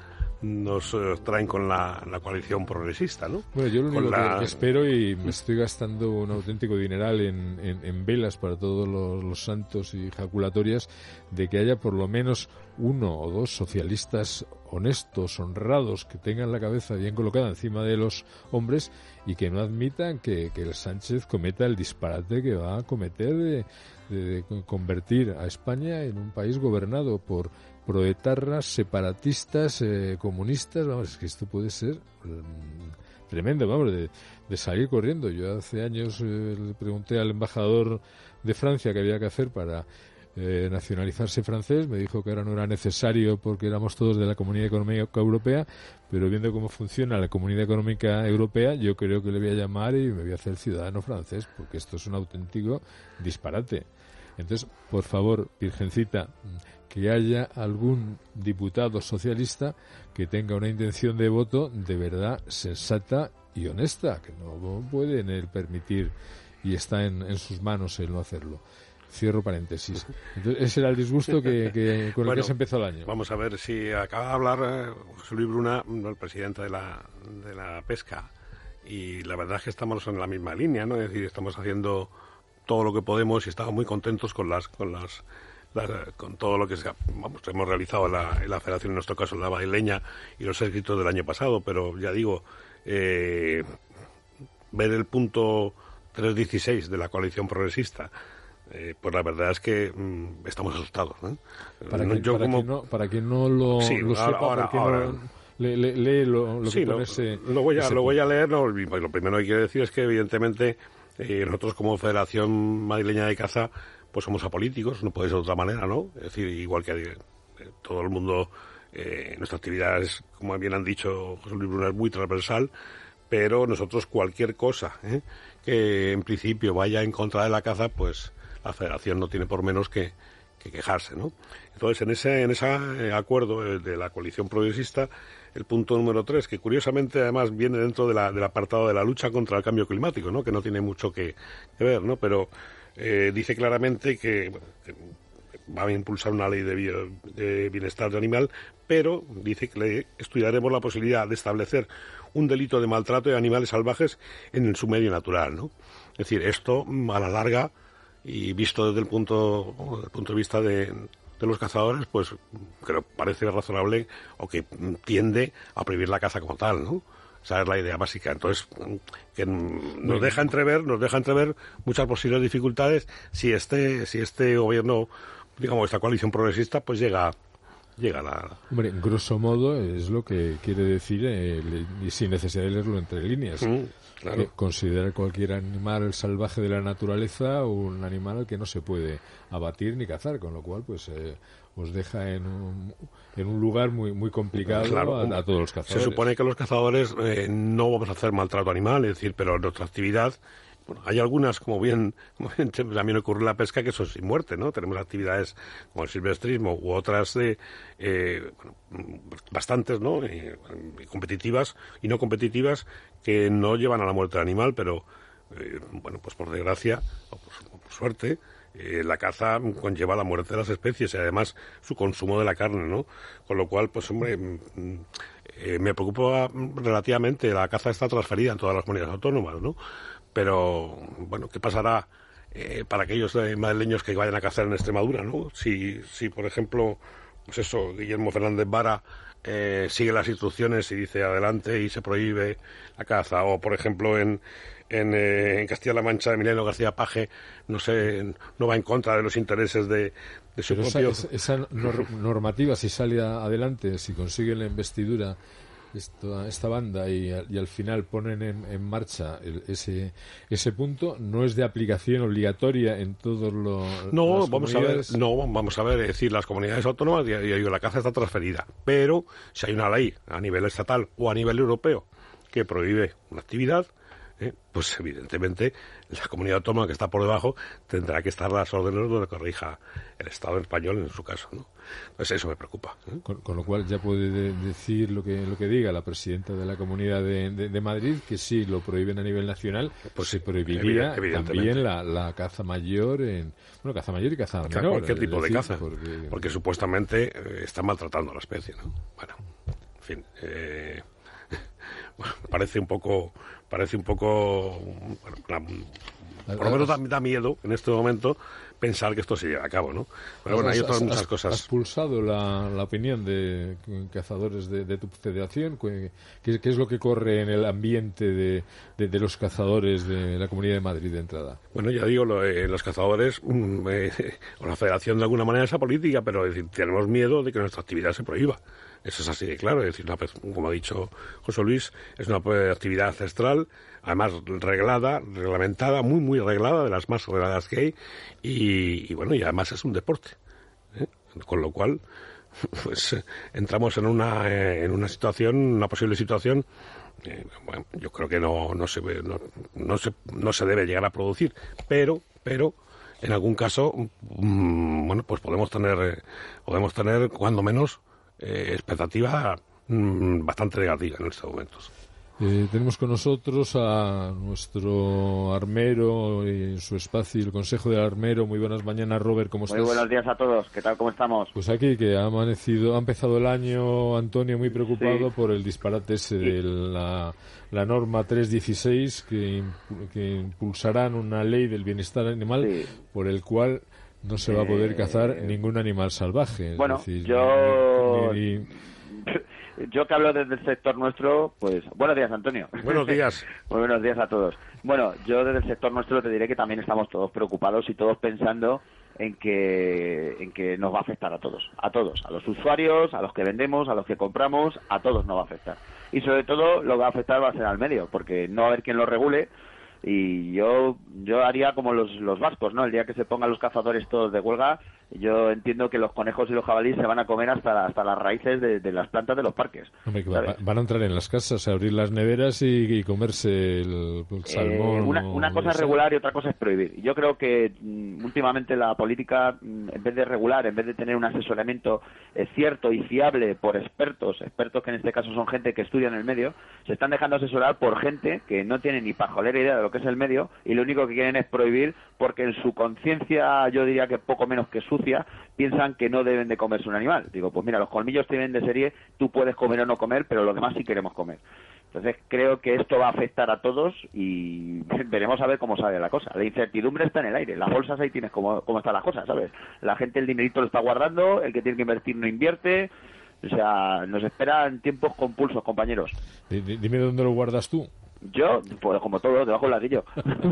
traen con la coalición progresista, ¿no? Bueno, yo lo único que espero, y me estoy gastando un auténtico dineral en velas para todos los santos y jaculatorias, de que haya por lo menos uno o dos socialistas honestos, honrados, que tengan la cabeza bien colocada encima de los hombres y que no admitan que el Sánchez cometa el disparate que va a cometer de convertir a España en un país gobernado por proetarras, separatistas, comunistas. Vamos, es que esto puede ser tremendo, vamos, de salir corriendo. Yo hace años le pregunté al embajador de Francia qué había que hacer para nacionalizarse francés. Me dijo que ahora no era necesario porque éramos todos de la Comunidad Económica Europea, pero viendo cómo funciona la Comunidad Económica Europea, yo creo que le voy a llamar y me voy a hacer ciudadano francés, porque esto es un auténtico disparate. Entonces, por favor, Virgencita, que haya algún diputado socialista que tenga una intención de voto de verdad sensata y honesta, que no pueden él permitir, y está en sus manos el no hacerlo. Cierro paréntesis. Entonces, ese era el disgusto con el que se empezó el año. Vamos a ver si acaba de hablar José Luis Bruna, el presidente de la pesca, y la verdad es que estamos en la misma línea, ¿no? Es decir, estamos haciendo todo lo que podemos y estamos muy contentos con todo lo que hemos realizado en la federación, en nuestro caso la madrileña, y los éxitos del año pasado, pero ya digo, ver el punto 316 de la coalición progresista, pues la verdad es que estamos asustados, ¿no? Para quien no lo sepa, lee lo que pone ese... Lo voy a leer. Lo primero que quiero decir es que evidentemente nosotros como Federación Madrileña de Caza pues somos apolíticos, no puede ser de otra manera, ¿no? Es decir, igual que todo el mundo, nuestra actividad es, como bien han dicho José Luis Bruna, es muy transversal, pero nosotros cualquier cosa que en principio vaya en contra de la caza, pues la Federación no tiene por menos que quejarse, ¿no? Entonces, en ese acuerdo de la coalición progresista, el punto número 3, que curiosamente además viene dentro del apartado de la lucha contra el cambio climático, ¿no? Que no tiene mucho que ver, ¿no? Pero dice claramente que va a impulsar una ley de bienestar animal, pero dice que estudiaremos la posibilidad de establecer un delito de maltrato de animales salvajes en su medio natural, ¿no? Es decir, esto a la larga, y visto desde el punto de vista de los cazadores, pues creo parece razonable o que tiende a prohibir la caza como tal, ¿no? Esa es la idea básica. Entonces, que nos deja entrever muchas posibles dificultades si este gobierno, digamos, esta coalición progresista, pues llega a la... Hombre, en grosso modo es lo que quiere decir, y sin necesidad de leerlo entre líneas. Claro. Considerar cualquier animal salvaje de la naturaleza un animal al que no se puede abatir ni cazar, con lo cual pues os deja en un lugar muy muy complicado, claro, a todos los cazadores. Se supone que los cazadores no vamos a hacer maltrato animal, es decir, pero nuestra actividad, bueno, hay algunas, como bien también ocurre en la pesca, que son sin muerte, ¿no? Tenemos actividades como el silvestrismo u otras bastantes, ¿no? Competitivas y no competitivas, que no llevan a la muerte del animal, pero bueno, pues por desgracia o por suerte, la caza conlleva la muerte de las especies y además su consumo de la carne, ¿no? Con lo cual, pues hombre, me preocupa relativamente. La caza está transferida en todas las comunidades autónomas, ¿no? Pero, bueno, ¿qué pasará para aquellos madrileños que vayan a cazar en Extremadura, ¿no? Si por ejemplo, pues eso, Guillermo Fernández Vara sigue las instrucciones y dice adelante y se prohíbe la caza, o por ejemplo en Castilla-La Mancha, Emiliano García Paje no va en contra de los intereses de su propio... Esa normativa, si sale adelante, si consigue la investidura esta banda y al final ponen en marcha ese punto, no es de aplicación obligatoria en todos los... No, vamos a ver, es decir, las comunidades autónomas, la caza está transferida, pero si hay una ley a nivel estatal o a nivel europeo que prohíbe una actividad, pues evidentemente la comunidad autónoma que está por debajo tendrá que estar a las órdenes donde corrija el Estado español en su caso, ¿no? Entonces eso me preocupa. Con lo cual ya puede decir lo que diga la presidenta de la Comunidad de Madrid, que si lo prohíben a nivel nacional, pues se prohibiría también la caza mayor, caza mayor y caza menor. Cualquier tipo de caza, porque supuestamente están maltratando a la especie, ¿no? Bueno, en fin, parece un poco por lo menos da miedo en este momento pensar que esto se lleve a cabo, ¿no? Pero bueno, hay otras muchas cosas. ¿Has pulsado la opinión de cazadores de tu federación? ¿Qué es lo que corre en el ambiente de los cazadores de la Comunidad de Madrid de entrada? Bueno, ya digo, los cazadores o la federación de alguna manera es apolítica, pero es decir, tenemos miedo de que nuestra actividad se prohíba. Eso es así de claro, es decir, como ha dicho José Luis, es una actividad ancestral, además reglamentada, muy, muy reglada, de las más regladas que hay, y bueno, y además es un deporte, con lo cual, pues entramos en una situación, una posible situación, bueno, yo creo que no se debe llegar a producir, pero en algún caso, bueno, pues podemos tener cuando menos expectativa bastante negativa en estos momentos. Tenemos con nosotros a nuestro armero en su espacio, el Consejo del Armero. Muy buenas mañanas, Robert, ¿cómo estás? Muy buenos días a todos, ¿qué tal, cómo estamos? Pues aquí que ha empezado el año, Antonio, muy preocupado por el disparate ese de la norma 316 que impulsarán una ley del bienestar animal por el cual no se va a poder cazar ningún animal salvaje. Bueno, es decir, yo que hablo desde el sector nuestro, pues buenos días, Antonio. Buenos días. Muy buenos días a todos. Bueno, yo desde el sector nuestro te diré que también estamos todos preocupados y todos pensando en que nos va a afectar a todos, a los usuarios, a los que vendemos, a los que compramos, a todos nos va a afectar. Y sobre todo lo que va a afectar va a ser al medio, porque no va a haber quien lo regule. Y yo haría como los vascos, ¿no? El día que se pongan los cazadores todos de huelga, yo entiendo que los conejos y los jabalíes se van a comer hasta las raíces de las plantas de los parques. Hombre, que van a entrar en las casas, a abrir las neveras y comerse el salmón. Una cosa es regular y otra cosa es prohibir. Yo creo que últimamente la política, en vez de regular, en vez de tener un asesoramiento cierto y fiable por expertos que en este caso son gente que estudia en el medio, se están dejando asesorar por gente que no tiene ni pajolera idea de lo que es el medio y lo único que quieren es prohibir porque en su conciencia, yo diría que poco menos que sucia, piensan que no deben de comerse un animal. Digo, pues mira, los colmillos te vienen de serie, tú puedes comer o no comer, pero los demás sí queremos comer. Entonces creo que esto va a afectar a todos y veremos a ver cómo sale la cosa. La incertidumbre está en el aire, las bolsas ahí tienes cómo están las cosas, ¿sabes? La gente el dinerito lo está guardando, el que tiene que invertir no invierte, o sea, nos esperan tiempos convulsos, compañeros. Dime dónde lo guardas tú. Yo, pues como todo, debajo del ladrillo.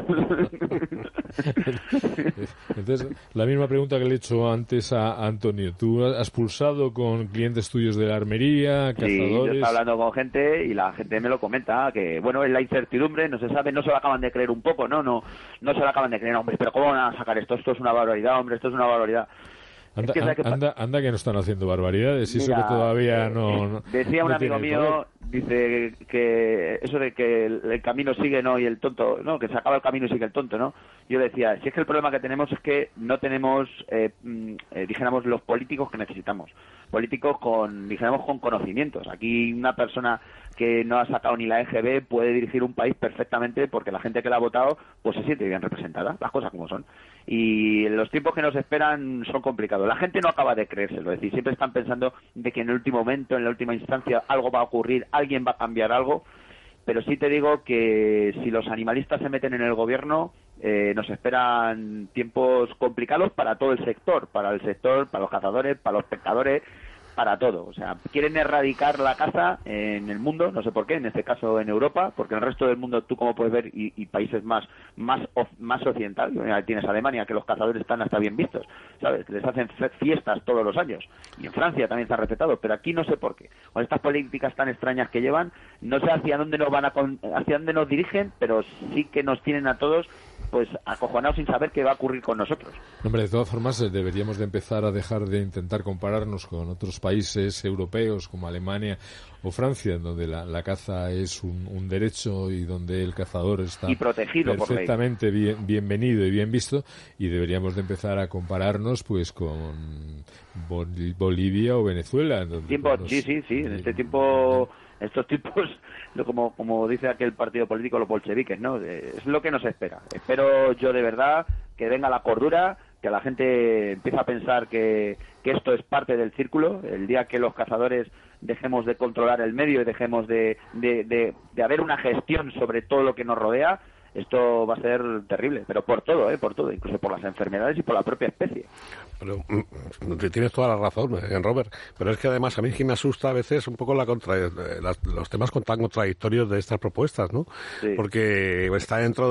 Entonces, la misma pregunta que le he hecho antes a Antonio. ¿Tú has pulsado con clientes tuyos de la armería, cazadores? Sí, yo estoy hablando con gente y la gente me lo comenta, que bueno, es la incertidumbre, no se sabe, no se lo acaban de creer un poco, no se lo acaban de creer, hombre, pero ¿cómo van a sacar esto? Esto es una barbaridad, hombre, esto es una barbaridad. Anda que no están haciendo barbaridades, y eso que todavía no decía un no amigo mío, dice que eso de que el camino sigue, ¿no? Y el tonto, ¿no? Que se acaba el camino y sigue el tonto, ¿no? Yo decía, si es que el problema que tenemos es que no tenemos, dijéramos, los políticos que necesitamos. Políticos con conocimientos. Aquí una persona que no ha sacado ni la EGB puede dirigir un país perfectamente porque la gente que la ha votado pues se siente bien representada, las cosas como son. Y los tiempos que nos esperan son complicados. La gente no acaba de creérselo, es decir, siempre están pensando de que en el último momento, en la última instancia, algo va a ocurrir, alguien va a cambiar algo. Pero sí te digo que si los animalistas se meten en el gobierno, nos esperan tiempos complicados para todo el sector, para los cazadores, para los pescadores, para todo. O sea, quieren erradicar la caza en el mundo, no sé por qué, en este caso en Europa, porque en el resto del mundo, tú como puedes ver, y países más occidentales, tienes Alemania, que los cazadores están hasta bien vistos, ¿sabes? Les hacen fiestas todos los años. Y en Francia también está respetado, pero aquí no sé por qué. Con estas políticas tan extrañas que llevan, no sé hacia dónde nos dirigen, pero sí que nos tienen a todos pues acojonados sin saber qué va a ocurrir con nosotros. Hombre, de todas formas, deberíamos de empezar a dejar de intentar compararnos con otros países europeos como Alemania o Francia, en donde la caza es un derecho y donde el cazador está y protegido perfectamente bienvenido y bien visto, y deberíamos de empezar a compararnos pues con Bolivia o Venezuela. Sí, en este tiempo... Estos tipos, como dice aquel partido político, los bolcheviques, ¿no? Es lo que nos espera. Espero yo de verdad que venga la cordura, que la gente empiece a pensar que esto es parte del círculo. El día que los cazadores dejemos de controlar el medio y dejemos de haber una gestión sobre todo lo que nos rodea, esto va a ser terrible, pero por todo, incluso por las enfermedades y por la propia especie. Pero tienes toda la razón, Robert, pero es que además a mí es que me asusta a veces un poco los temas tan contradictorios de estas propuestas, ¿no? Sí. Porque está dentro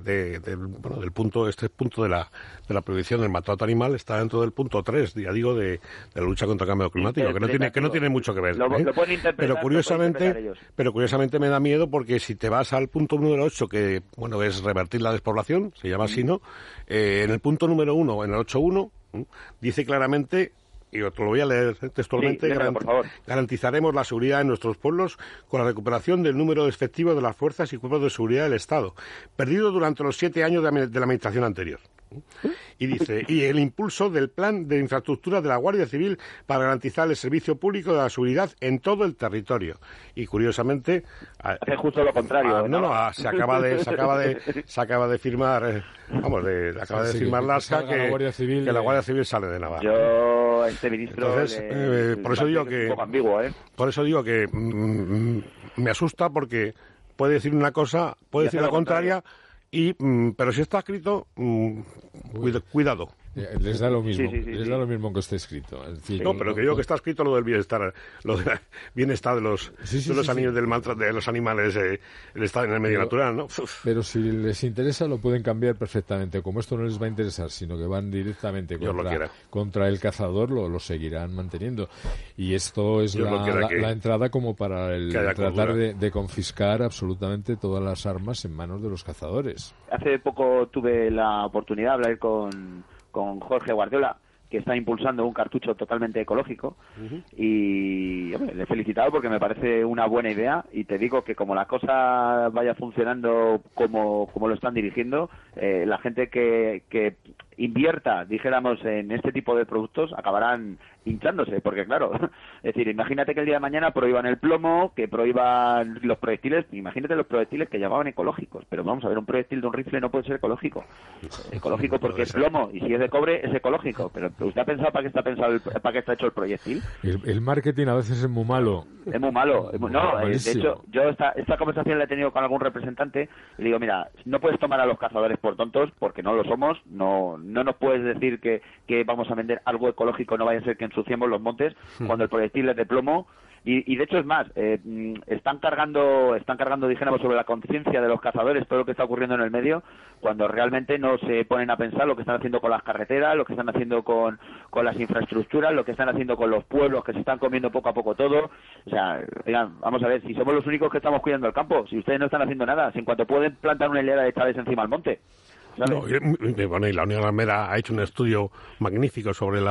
del punto de la prohibición del maltrato animal, está dentro del punto 3, ya digo, de la lucha contra el cambio climático, que no tiene mucho que ver. Lo pueden interpretar, pero curiosamente me da miedo, porque si te vas al punto número 8, que bueno, es revertir la despoblación, se llama así, ¿no? En el punto número 1, en el 8.1, dice claramente, y te lo voy a leer textualmente, por favor. Garantizaremos la seguridad de nuestros pueblos con la recuperación del número efectivo de las fuerzas y cuerpos de seguridad del Estado, perdido durante los 7 años de la administración anterior. Y dice, y el impulso del plan de infraestructura de la Guardia Civil para garantizar el servicio público de la seguridad en todo el territorio. Y curiosamente hace justo lo contrario. Se acaba de firmar firmar Lasca que la Guardia Civil sale de Navarra. Yo este ministro por eso digo que un poco ambiguo, por eso digo que me asusta, porque puede decir una cosa, puede decir la contraria. Pero si está escrito, cuidado. Les da lo mismo, da lo mismo que esté escrito. Es decir, pero que digo que está escrito lo del bienestar, de los animales, del maltrato de los animales, el estar en el medio natural, ¿no? Pero si les interesa lo pueden cambiar perfectamente. Como esto no les va a interesar, sino que van directamente contra el cazador, lo seguirán manteniendo. Y esto es la entrada como para tratar de confiscar absolutamente todas las armas en manos de los cazadores. Hace poco tuve la oportunidad de hablar con Jorge Guardiola, que está impulsando un cartucho totalmente ecológico, y le he felicitado porque me parece una buena idea, y te digo que como la cosa vaya funcionando como lo están dirigiendo, la gente que invierta, dijéramos, en este tipo de productos acabarán hinchándose, porque claro, es decir, imagínate que el día de mañana prohíban el plomo, que prohíban los proyectiles, imagínate los proyectiles que llamaban ecológicos, pero vamos a ver, un proyectil de un rifle no puede ser ecológico porque es plomo, y si es de cobre es ecológico, pero ¿usted ha pensado para qué está hecho el proyectil? El marketing a veces es muy malo. Es muy malo. De hecho, yo esta conversación la he tenido con algún representante y digo, mira, no puedes tomar a los cazadores por tontos, porque no lo somos, no nos puedes decir que vamos a vender algo ecológico, no vaya a ser que ensuciemos los montes cuando el proyectil es de plomo. Y de hecho es más, están cargando, dijéramos, sobre la conciencia de los cazadores todo lo que está ocurriendo en el medio, cuando realmente no se ponen a pensar lo que están haciendo con las carreteras, lo que están haciendo con las infraestructuras, lo que están haciendo con los pueblos que se están comiendo poco a poco todo. O sea, oigan, vamos a ver, si somos los únicos que estamos cuidando el campo, si ustedes no están haciendo nada, si en cuanto pueden plantar una hilera de chaves encima del monte. No, y la Unión Armera ha hecho un estudio magnífico sobre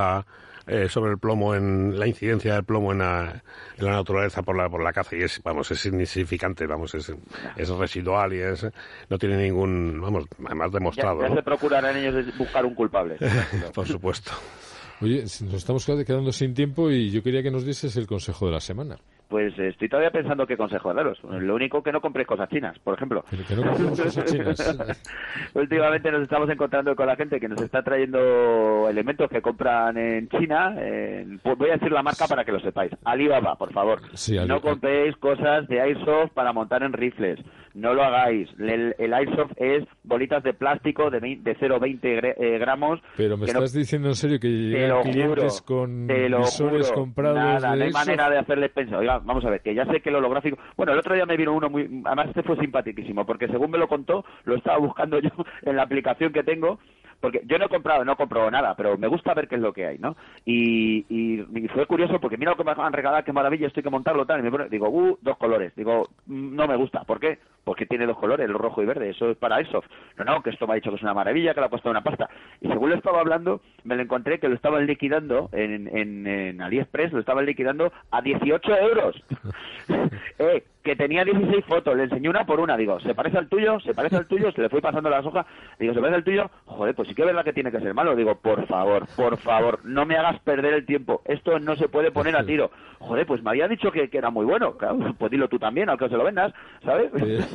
el plomo, en la incidencia del plomo en la naturaleza por la caza, y es insignificante, es residual y no tiene ningún, además demostrado. Ya se procurarán ellos buscar un culpable. Por supuesto. Oye, nos estamos quedando sin tiempo y yo quería que nos dieses el consejo de la semana. Pues estoy todavía pensando qué consejo daros. Lo único que no compréis cosas chinas, por ejemplo. Pero que no compremos cosas chinas. Últimamente nos estamos encontrando con la gente que nos está trayendo elementos que compran en China. Pues voy a decir la marca para que lo sepáis. Alibaba, por favor. Sí, no compréis cosas de Airsoft para montar en rifles. No lo hagáis. El Airsoft es bolitas de plástico de 0,20 gramos. Pero me estás diciendo en serio que llegan clientes con visores comprados. Nada, no hay manera de hacerles pensar. Oiga, vamos a ver, que ya sé que el holográfico... Bueno, el otro día me vino uno además este fue simpaticísimo, porque según me lo contó, lo estaba buscando yo en la aplicación que tengo, porque yo no compro nada, pero me gusta ver qué es lo que hay, ¿no? Y fue curioso, porque mira lo que me han regalado, qué maravilla, esto hay que montarlo, tal, y digo, 2 colores, digo, no me gusta, ¿por qué? porque tiene 2 colores, el rojo y verde, eso es para Airsoft. No, que esto me ha dicho que es una maravilla, que le ha costado una pasta. Y según lo estaba hablando, me lo encontré que lo estaban liquidando en AliExpress, lo estaban liquidando a 18 euros. Que tenía 16 fotos, le enseñé una por una, digo, ¿se parece al tuyo? ¿Se parece al tuyo? Se le fui pasando las hojas, digo, ¿se parece al tuyo? Joder, pues sí que es verdad que tiene que ser malo. Digo, por favor, no me hagas perder el tiempo, esto no se puede poner a tiro. Joder, pues me había dicho que era muy bueno, claro, pues dilo tú también, al que se lo vendas, ¿sabes?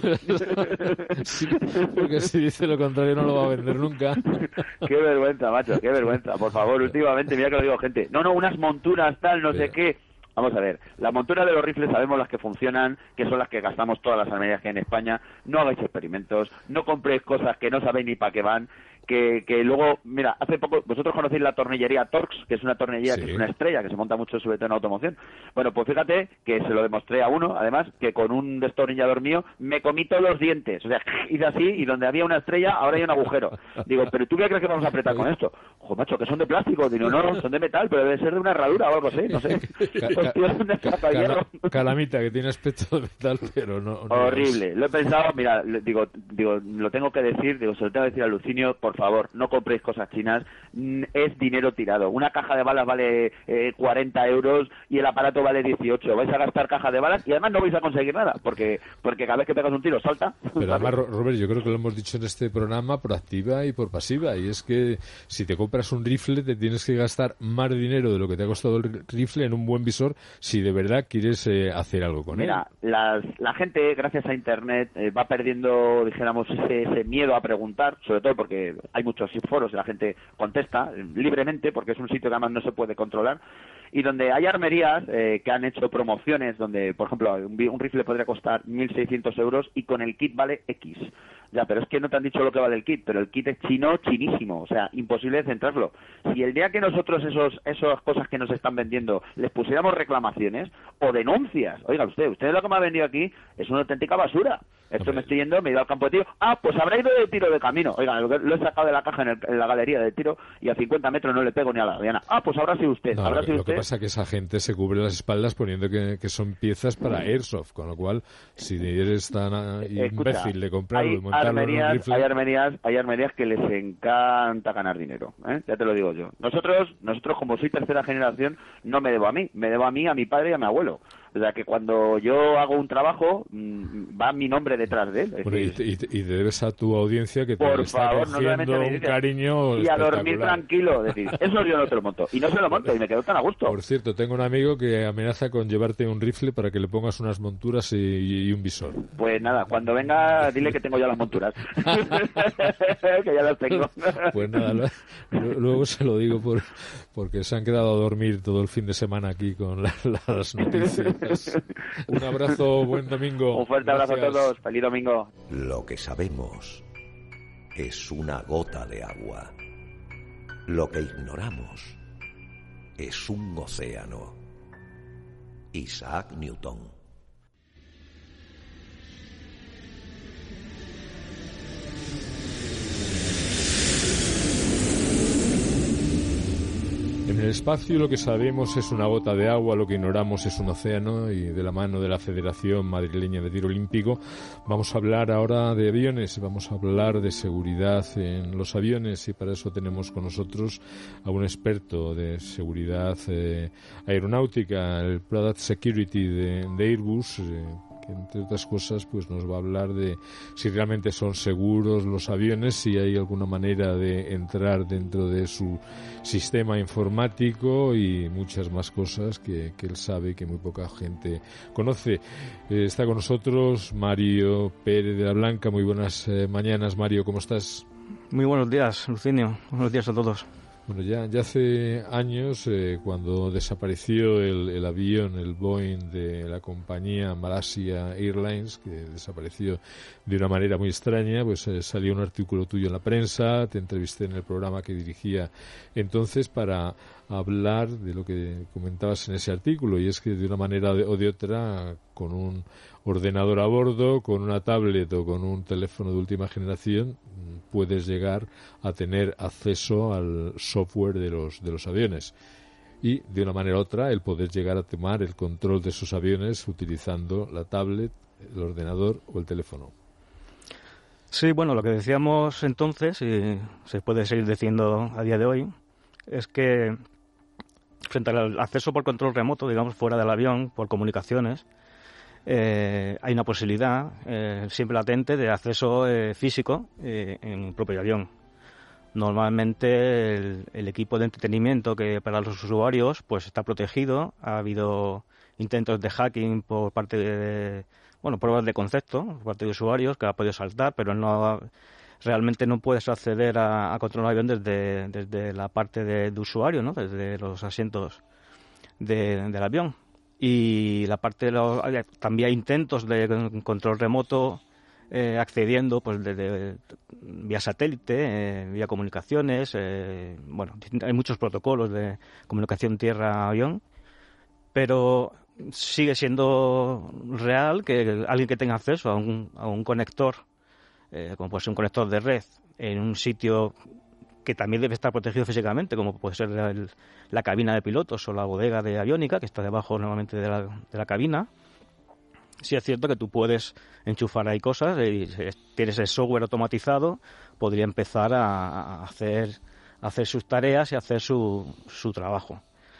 Sí, porque si dice lo contrario no lo va a vender nunca. Qué vergüenza, macho, qué vergüenza, por favor, últimamente, mira que lo digo, gente, no, unas monturas tal, no sé qué. Vamos a ver, las monturas de los rifles sabemos las que funcionan, que son las que gastamos todas las armerías que hay en España. No hagáis experimentos, no compréis cosas que no sabéis ni para qué van, que luego, mira, hace poco, vosotros conocéis la tornillería Torx, que es una tornillería que es una estrella, que se monta mucho sobre todo en automoción. Bueno, pues fíjate que se lo demostré a uno, además, que con un destornillador mío me comí todos los dientes. O sea, hice así y donde había una estrella, ahora hay un agujero. Digo, ¿pero tú qué crees que vamos a apretar con esto? Joder, macho, que son de plástico. Digo, no, son de metal, pero debe ser de una herradura o algo así, no sé. Calamita, que tiene aspecto de metal, pero no horrible. Es. Lo he pensado, mira, digo, lo tengo que decir, se lo tengo que decir a Lucinio, por favor, no compréis cosas chinas, es dinero tirado. Una caja de balas vale 40 euros y el aparato vale 18. Vais a gastar caja de balas y además no vais a conseguir nada, porque cada vez que pegas un tiro salta. Pero además, Robert, yo creo que lo hemos dicho en este programa por activa y por pasiva, y es que si te compras un rifle te tienes que gastar más dinero de lo que te ha costado el rifle en un buen visor si de verdad quieres hacer algo con él. Mira, la gente, gracias a Internet, va perdiendo, dijéramos, ese miedo a preguntar, sobre todo porque hay muchos foros y la gente contesta libremente, porque es un sitio que además no se puede controlar, y donde hay armerías que han hecho promociones donde, por ejemplo, un rifle podría costar 1.600 euros y con el kit vale X. Ya, pero es que no te han dicho lo que vale el kit, pero el kit es chinísimo, o sea, imposible de centrarlo. Si el día que nosotros esas cosas que nos están vendiendo les pusiéramos reclamaciones o denuncias, oiga usted lo que me ha vendido aquí es una auténtica basura. Esto me estoy yendo, me he ido al campo de tiro. Pues habrá ido de tiro de camino. Oiga, lo he sacado de la caja en la galería de tiro y a 50 metros no le pego ni a la diana. Pues habrá sido usted. No, lo que pasa es que esa gente se cubre las espaldas poniendo que son piezas para Airsoft, con lo cual, si eres tan imbécil de comprarlo y montarlo en un rifle... Hay armerías que les encanta ganar dinero, ya te lo digo yo. Nosotros, como soy tercera generación, no me debo a mí, a mi padre y a mi abuelo. O sea, que cuando yo hago un trabajo, va mi nombre detrás de él. Bueno, y debes a tu audiencia que te por está favor, cogiendo un cariño y a dormir tranquilo. Decir, eso yo no te lo monto. Y no se lo monto, y me quedo tan a gusto. Por cierto, tengo un amigo que amenaza con llevarte un rifle para que le pongas unas monturas y un visor. Pues nada, cuando venga, dile que tengo ya las monturas. Que ya las tengo. Pues nada, luego se lo digo porque se han quedado a dormir todo el fin de semana aquí con las noticias. Un abrazo, buen domingo. Un fuerte abrazo a todos, feliz domingo. Lo que sabemos es una gota de agua. Lo que ignoramos es un océano. Isaac Newton. En el espacio lo que sabemos es una gota de agua, lo que ignoramos es un océano, y de la mano de la Federación Madrileña de Tiro Olímpico vamos a hablar ahora de aviones, vamos a hablar de seguridad en los aviones, y para eso tenemos con nosotros a un experto de seguridad aeronáutica, el Product Security de Airbus, que entre otras cosas pues nos va a hablar de si realmente son seguros los aviones, si hay alguna manera de entrar dentro de su sistema informático y muchas más cosas que él sabe y que muy poca gente conoce. Está con nosotros Mario Pérez de la Blanca. Muy buenas mañanas, Mario, ¿cómo estás? Muy buenos días, Lucinio. Buenos días a todos. Bueno, ya hace años, cuando desapareció el avión, el Boeing de la compañía Malaysia Airlines, que desapareció de una manera muy extraña, pues salió un artículo tuyo en la prensa, te entrevisté en el programa que dirigía entonces para hablar de lo que comentabas en ese artículo, y es que de una manera o de otra, con un ordenador a bordo, con una tablet o con un teléfono de última generación, puedes llegar a tener acceso al software de los aviones, y de una manera u otra el poder llegar a tomar el control de esos aviones utilizando la tablet, el ordenador o el teléfono. Sí, bueno, lo que decíamos entonces, y se puede seguir diciendo a día de hoy, es que frente al acceso por control remoto, digamos, fuera del avión, por comunicaciones, hay una posibilidad siempre latente de acceso físico en el propio avión. Normalmente el equipo de entretenimiento que para los usuarios pues está protegido. Ha habido intentos de hacking por parte de, pruebas de concepto por parte de usuarios que ha podido saltar, pero realmente no puedes acceder a controlar el avión desde la parte de usuario, ¿no? Desde los asientos del avión. Y la parte también hay intentos de control remoto accediendo pues vía satélite, vía comunicaciones, hay muchos protocolos de comunicación tierra-avión, pero sigue siendo real que alguien que tenga acceso a un conector, como puede ser un conector de red, en un sitio que también debe estar protegido físicamente, como puede ser la cabina de pilotos o la bodega de aviónica, que está debajo normalmente de la cabina. Sí es cierto que tú puedes enchufar ahí cosas y tienes el software automatizado, podría empezar a hacer sus tareas y hacer su trabajo.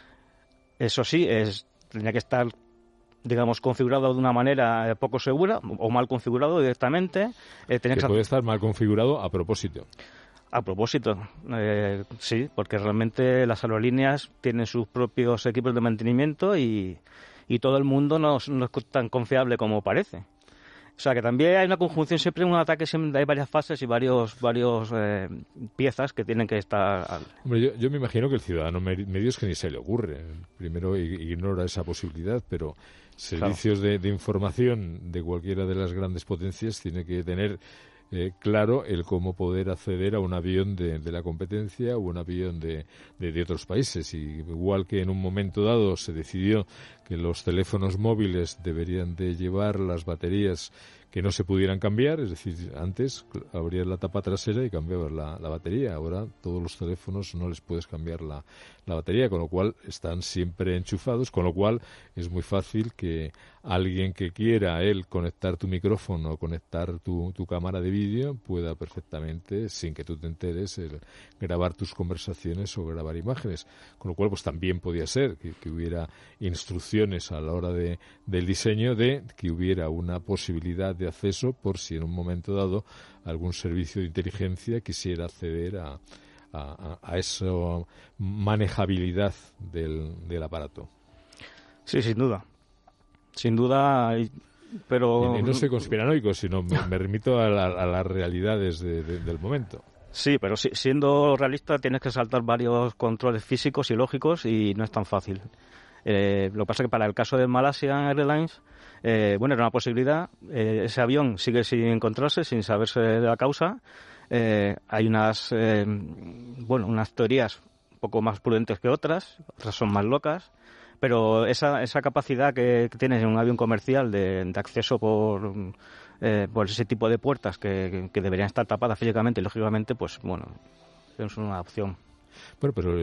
Eso sí, tendría que estar, digamos, configurado de una manera poco segura o mal configurado directamente. Puede estar mal configurado a propósito. A propósito, sí, porque realmente las aerolíneas tienen sus propios equipos de mantenimiento y todo el mundo no es tan confiable como parece. O sea que también hay una conjunción, siempre en un ataque siempre hay varias fases y varios piezas que tienen que estar. Hombre, yo me imagino que el ciudadano medio es que ni se le ocurre. Primero ignora esa posibilidad, pero servicios de información de cualquiera de las grandes potencias tiene que tener claro el cómo poder acceder a un avión de la competencia o un avión de otros países. Y igual que en un momento dado se decidió que los teléfonos móviles deberían de llevar las baterías que no se pudieran cambiar, es decir, antes abrías la tapa trasera y cambiabas la batería. Ahora todos los teléfonos no les puedes cambiar la batería, con lo cual están siempre enchufados, con lo cual es muy fácil que alguien que quiera conectar tu micrófono o conectar tu cámara de vídeo pueda perfectamente, sin que tú te enteres, grabar tus conversaciones o grabar imágenes. Con lo cual pues también podía ser que hubiera instrucciones a la hora del diseño de que hubiera una posibilidad de acceso por si en un momento dado algún servicio de inteligencia quisiera acceder a esa manejabilidad del aparato. Sí, sin duda, pero... Y no soy conspiranoico, sino me remito a las realidades del momento. Sí, pero siendo realista tienes que saltar varios controles físicos y lógicos y no es tan fácil. Lo que pasa es que para el caso de Malaysia Airlines, era una posibilidad. Ese avión sigue sin encontrarse, sin saberse la causa. Hay unas teorías un poco más prudentes que otras son más locas, pero esa capacidad que tienes en un avión comercial de acceso por ese tipo de puertas que deberían estar tapadas físicamente y lógicamente, pues bueno, es una opción. Bueno, pero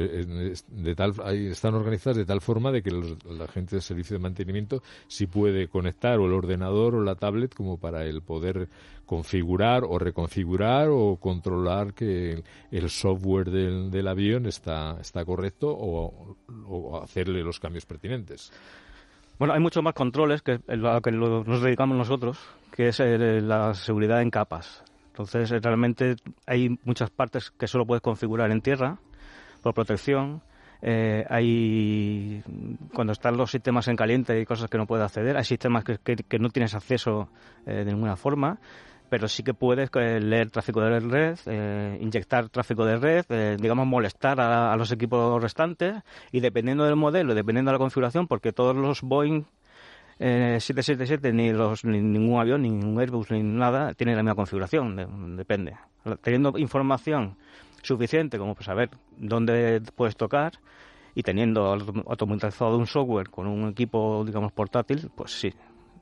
están organizadas de tal forma de que la gente del servicio de mantenimiento sí puede conectar o el ordenador o la tablet como para el poder configurar o reconfigurar o controlar que el software del avión está correcto o hacerle los cambios pertinentes. Bueno, hay muchos más controles que a lo que nos dedicamos nosotros, que es la seguridad en capas. Entonces, realmente hay muchas partes que solo puedes configurar en tierra por protección. Cuando están los sistemas en caliente hay cosas que no puedes acceder. Hay sistemas que no tienes acceso de ninguna forma, pero sí que puedes leer tráfico de red, inyectar tráfico de red, molestar a los equipos restantes, y dependiendo del modelo, dependiendo de la configuración, porque todos los Boeing 777 ni ningún avión, ni ningún Airbus, ni nada tienen la misma configuración, depende. Teniendo información suficiente como para saber dónde puedes tocar y teniendo automatizado un software con un equipo, portátil, pues sí.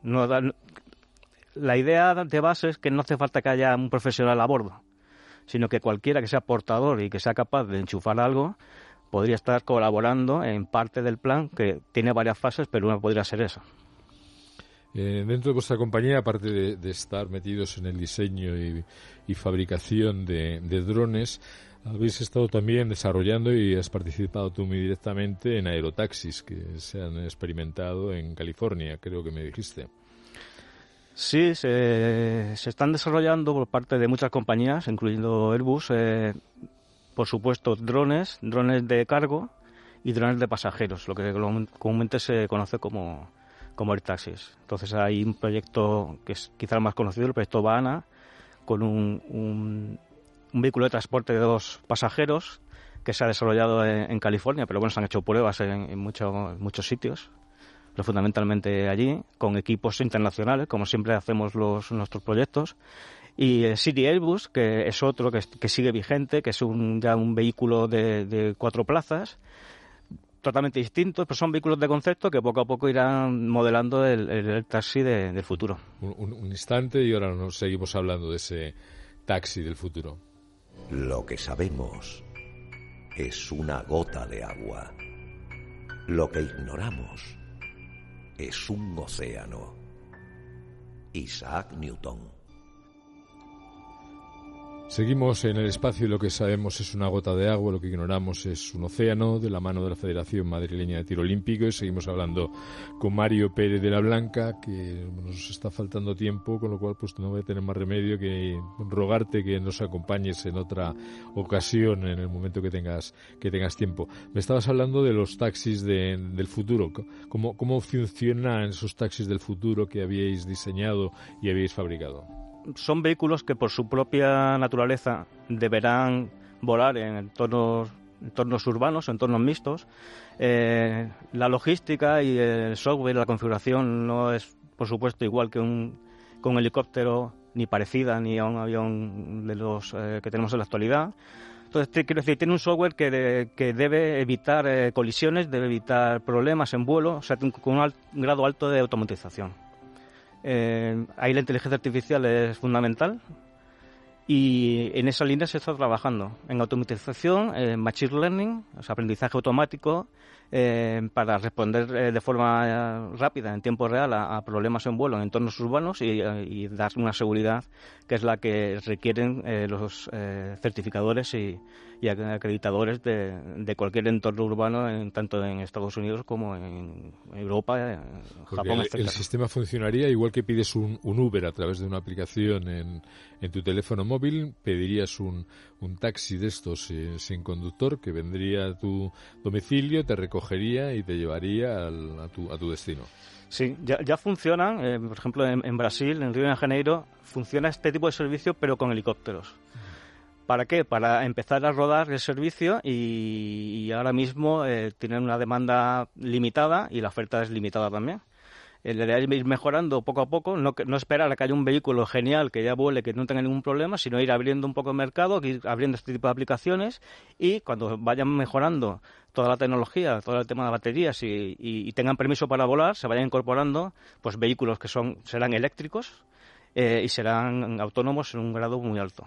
La idea de base es que no hace falta que haya un profesional a bordo, sino que cualquiera que sea portador y que sea capaz de enchufar algo podría estar colaborando en parte del plan, que tiene varias fases, pero una podría ser esa. Dentro de vuestra compañía, aparte de estar metidos en el diseño y fabricación de drones, habéis estado también desarrollando y has participado tú muy directamente en aerotaxis que se han experimentado en California, creo que me dijiste. Sí, se están desarrollando por parte de muchas compañías, incluyendo Airbus, por supuesto, drones de cargo y drones de pasajeros, lo que comúnmente se conoce como airtaxis. Entonces hay un proyecto que es quizá el más conocido, el proyecto Vahana, con un vehículo de transporte de 2 pasajeros que se ha desarrollado en California, pero bueno, se han hecho pruebas en muchos sitios, pero fundamentalmente allí, con equipos internacionales, como siempre hacemos nuestros proyectos. Y el City Airbus, que es otro que sigue vigente, que es ya un vehículo de 4 plazas, totalmente distintos, pero son vehículos de concepto que poco a poco irán modelando el taxi del futuro. Un instante y ahora nos seguimos hablando de ese taxi del futuro. Lo que sabemos es una gota de agua. Lo que ignoramos es un océano. Isaac Newton. Seguimos en el espacio y lo que sabemos es una gota de agua, lo que ignoramos es un océano, de la mano de la Federación Madrileña de Tiro Olímpico, y seguimos hablando con Mario Pérez de la Blanca, que nos está faltando tiempo, con lo cual pues no voy a tener más remedio que rogarte que nos acompañes en otra ocasión, en el momento que tengas tiempo. Me estabas hablando de los taxis del futuro. ¿Cómo funcionan esos taxis del futuro que habíais diseñado y habíais fabricado? Son vehículos que por su propia naturaleza deberán volar en entornos urbanos, entornos mixtos. La logística y el software, la configuración no es, por supuesto, igual que un helicóptero, ni parecida ni a un avión de los que tenemos en la actualidad. Entonces, quiero decir, tiene un software que debe evitar colisiones, debe evitar problemas en vuelo, o sea, con un grado alto de automatización. Ahí la inteligencia artificial es fundamental y en esa línea se está trabajando en automatización, machine learning, o sea, aprendizaje automático, para responder de forma rápida, en tiempo real, a problemas en vuelo en entornos urbanos y dar una seguridad que es la que requieren los certificadores y acreditadores de cualquier entorno urbano, tanto en Estados Unidos como en Europa, Japón, etc. El sistema funcionaría igual que pides un Uber a través de una aplicación en tu teléfono móvil, pedirías un taxi de estos sin conductor que vendría a tu domicilio, te recogería y te llevaría a tu destino. Sí, ya funcionan, por ejemplo en Brasil, en Río de Janeiro, funciona este tipo de servicio pero con helicópteros. ¿Para qué? Para empezar a rodar el servicio y ahora mismo tienen una demanda limitada y la oferta es limitada también. La idea es ir mejorando poco a poco, no esperar a que haya un vehículo genial que ya vuele, que no tenga ningún problema, sino ir abriendo un poco el mercado, ir abriendo este tipo de aplicaciones y cuando vayan mejorando toda la tecnología, todo el tema de baterías y tengan permiso para volar, se vayan incorporando pues vehículos que serán eléctricos y serán autónomos en un grado muy alto.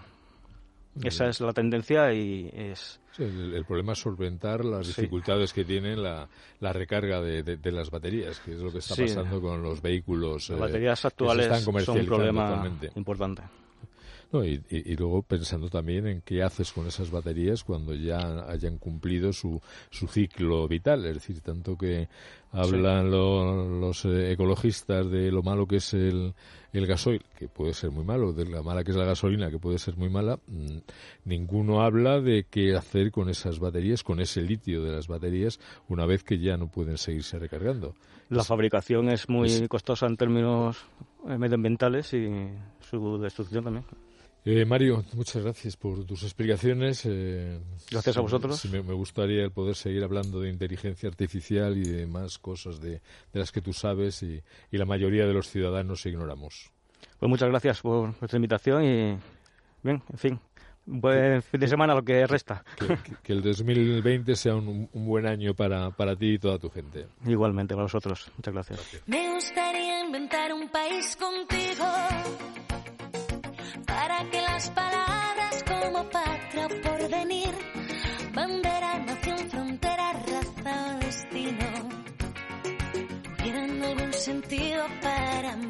Esa es la tendencia y es... Sí, el problema es solventar las dificultades que tiene la recarga de las baterías, que es lo que está pasando con los vehículos. Las baterías actuales son un problema importante. No, y luego pensando también en qué haces con esas baterías cuando ya hayan cumplido su ciclo vital, es decir, tanto que hablan los ecologistas de lo malo que es el gasoil, que puede ser muy malo, de la mala que es la gasolina, que puede ser muy mala, ninguno habla de qué hacer con esas baterías, con ese litio de las baterías, una vez que ya no pueden seguirse recargando. La fabricación es muy costosa en términos medioambientales y su destrucción también. Mario, muchas gracias por tus explicaciones. Gracias a vosotros. Sí, me gustaría el poder seguir hablando de inteligencia artificial y de más cosas de las que tú sabes y la mayoría de los ciudadanos ignoramos. Pues muchas gracias por vuestra invitación y, bien, en fin, buen fin de semana lo que resta. Que el 2020 sea un buen año para ti y toda tu gente. Igualmente, para vosotros. Muchas gracias. Me gustaría inventar un país contigo, para que las palabras como patria o porvenir, bandera, nación, frontera, raza o destino, tuvieran algún sentido para mí.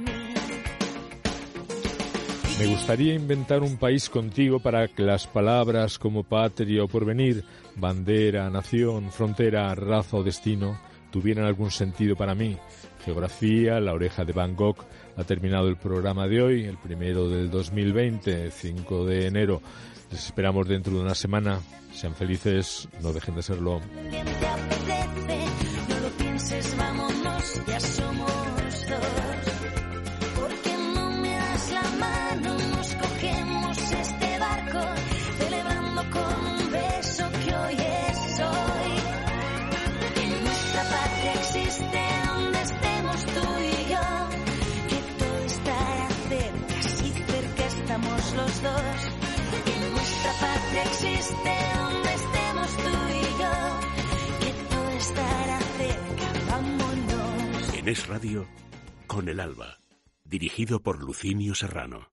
Me gustaría inventar un país contigo para que las palabras como patria o porvenir, bandera, nación, frontera, raza o destino tuvieran algún sentido para mí. Geografía, La oreja de Van Gogh. Ha terminado el programa de hoy, el primero del 2020, 5 de enero. Les esperamos dentro de una semana. Sean felices, no dejen de serlo. Bien te apetece, no lo pienses, vámonos, ya somos dos. Porque no me das la mano, nos cogemos este barco, celebrando con un beso que hoy es hoy. Que nuestra patria existe donde estemos tú y yo, que todo estará cerca, si cerca estamos los dos. Que nuestra patria existe donde estemos tú y yo, que todo estará cerca, vámonos. En Es Radio, Con el Alba, dirigido por Lucinio Serrano.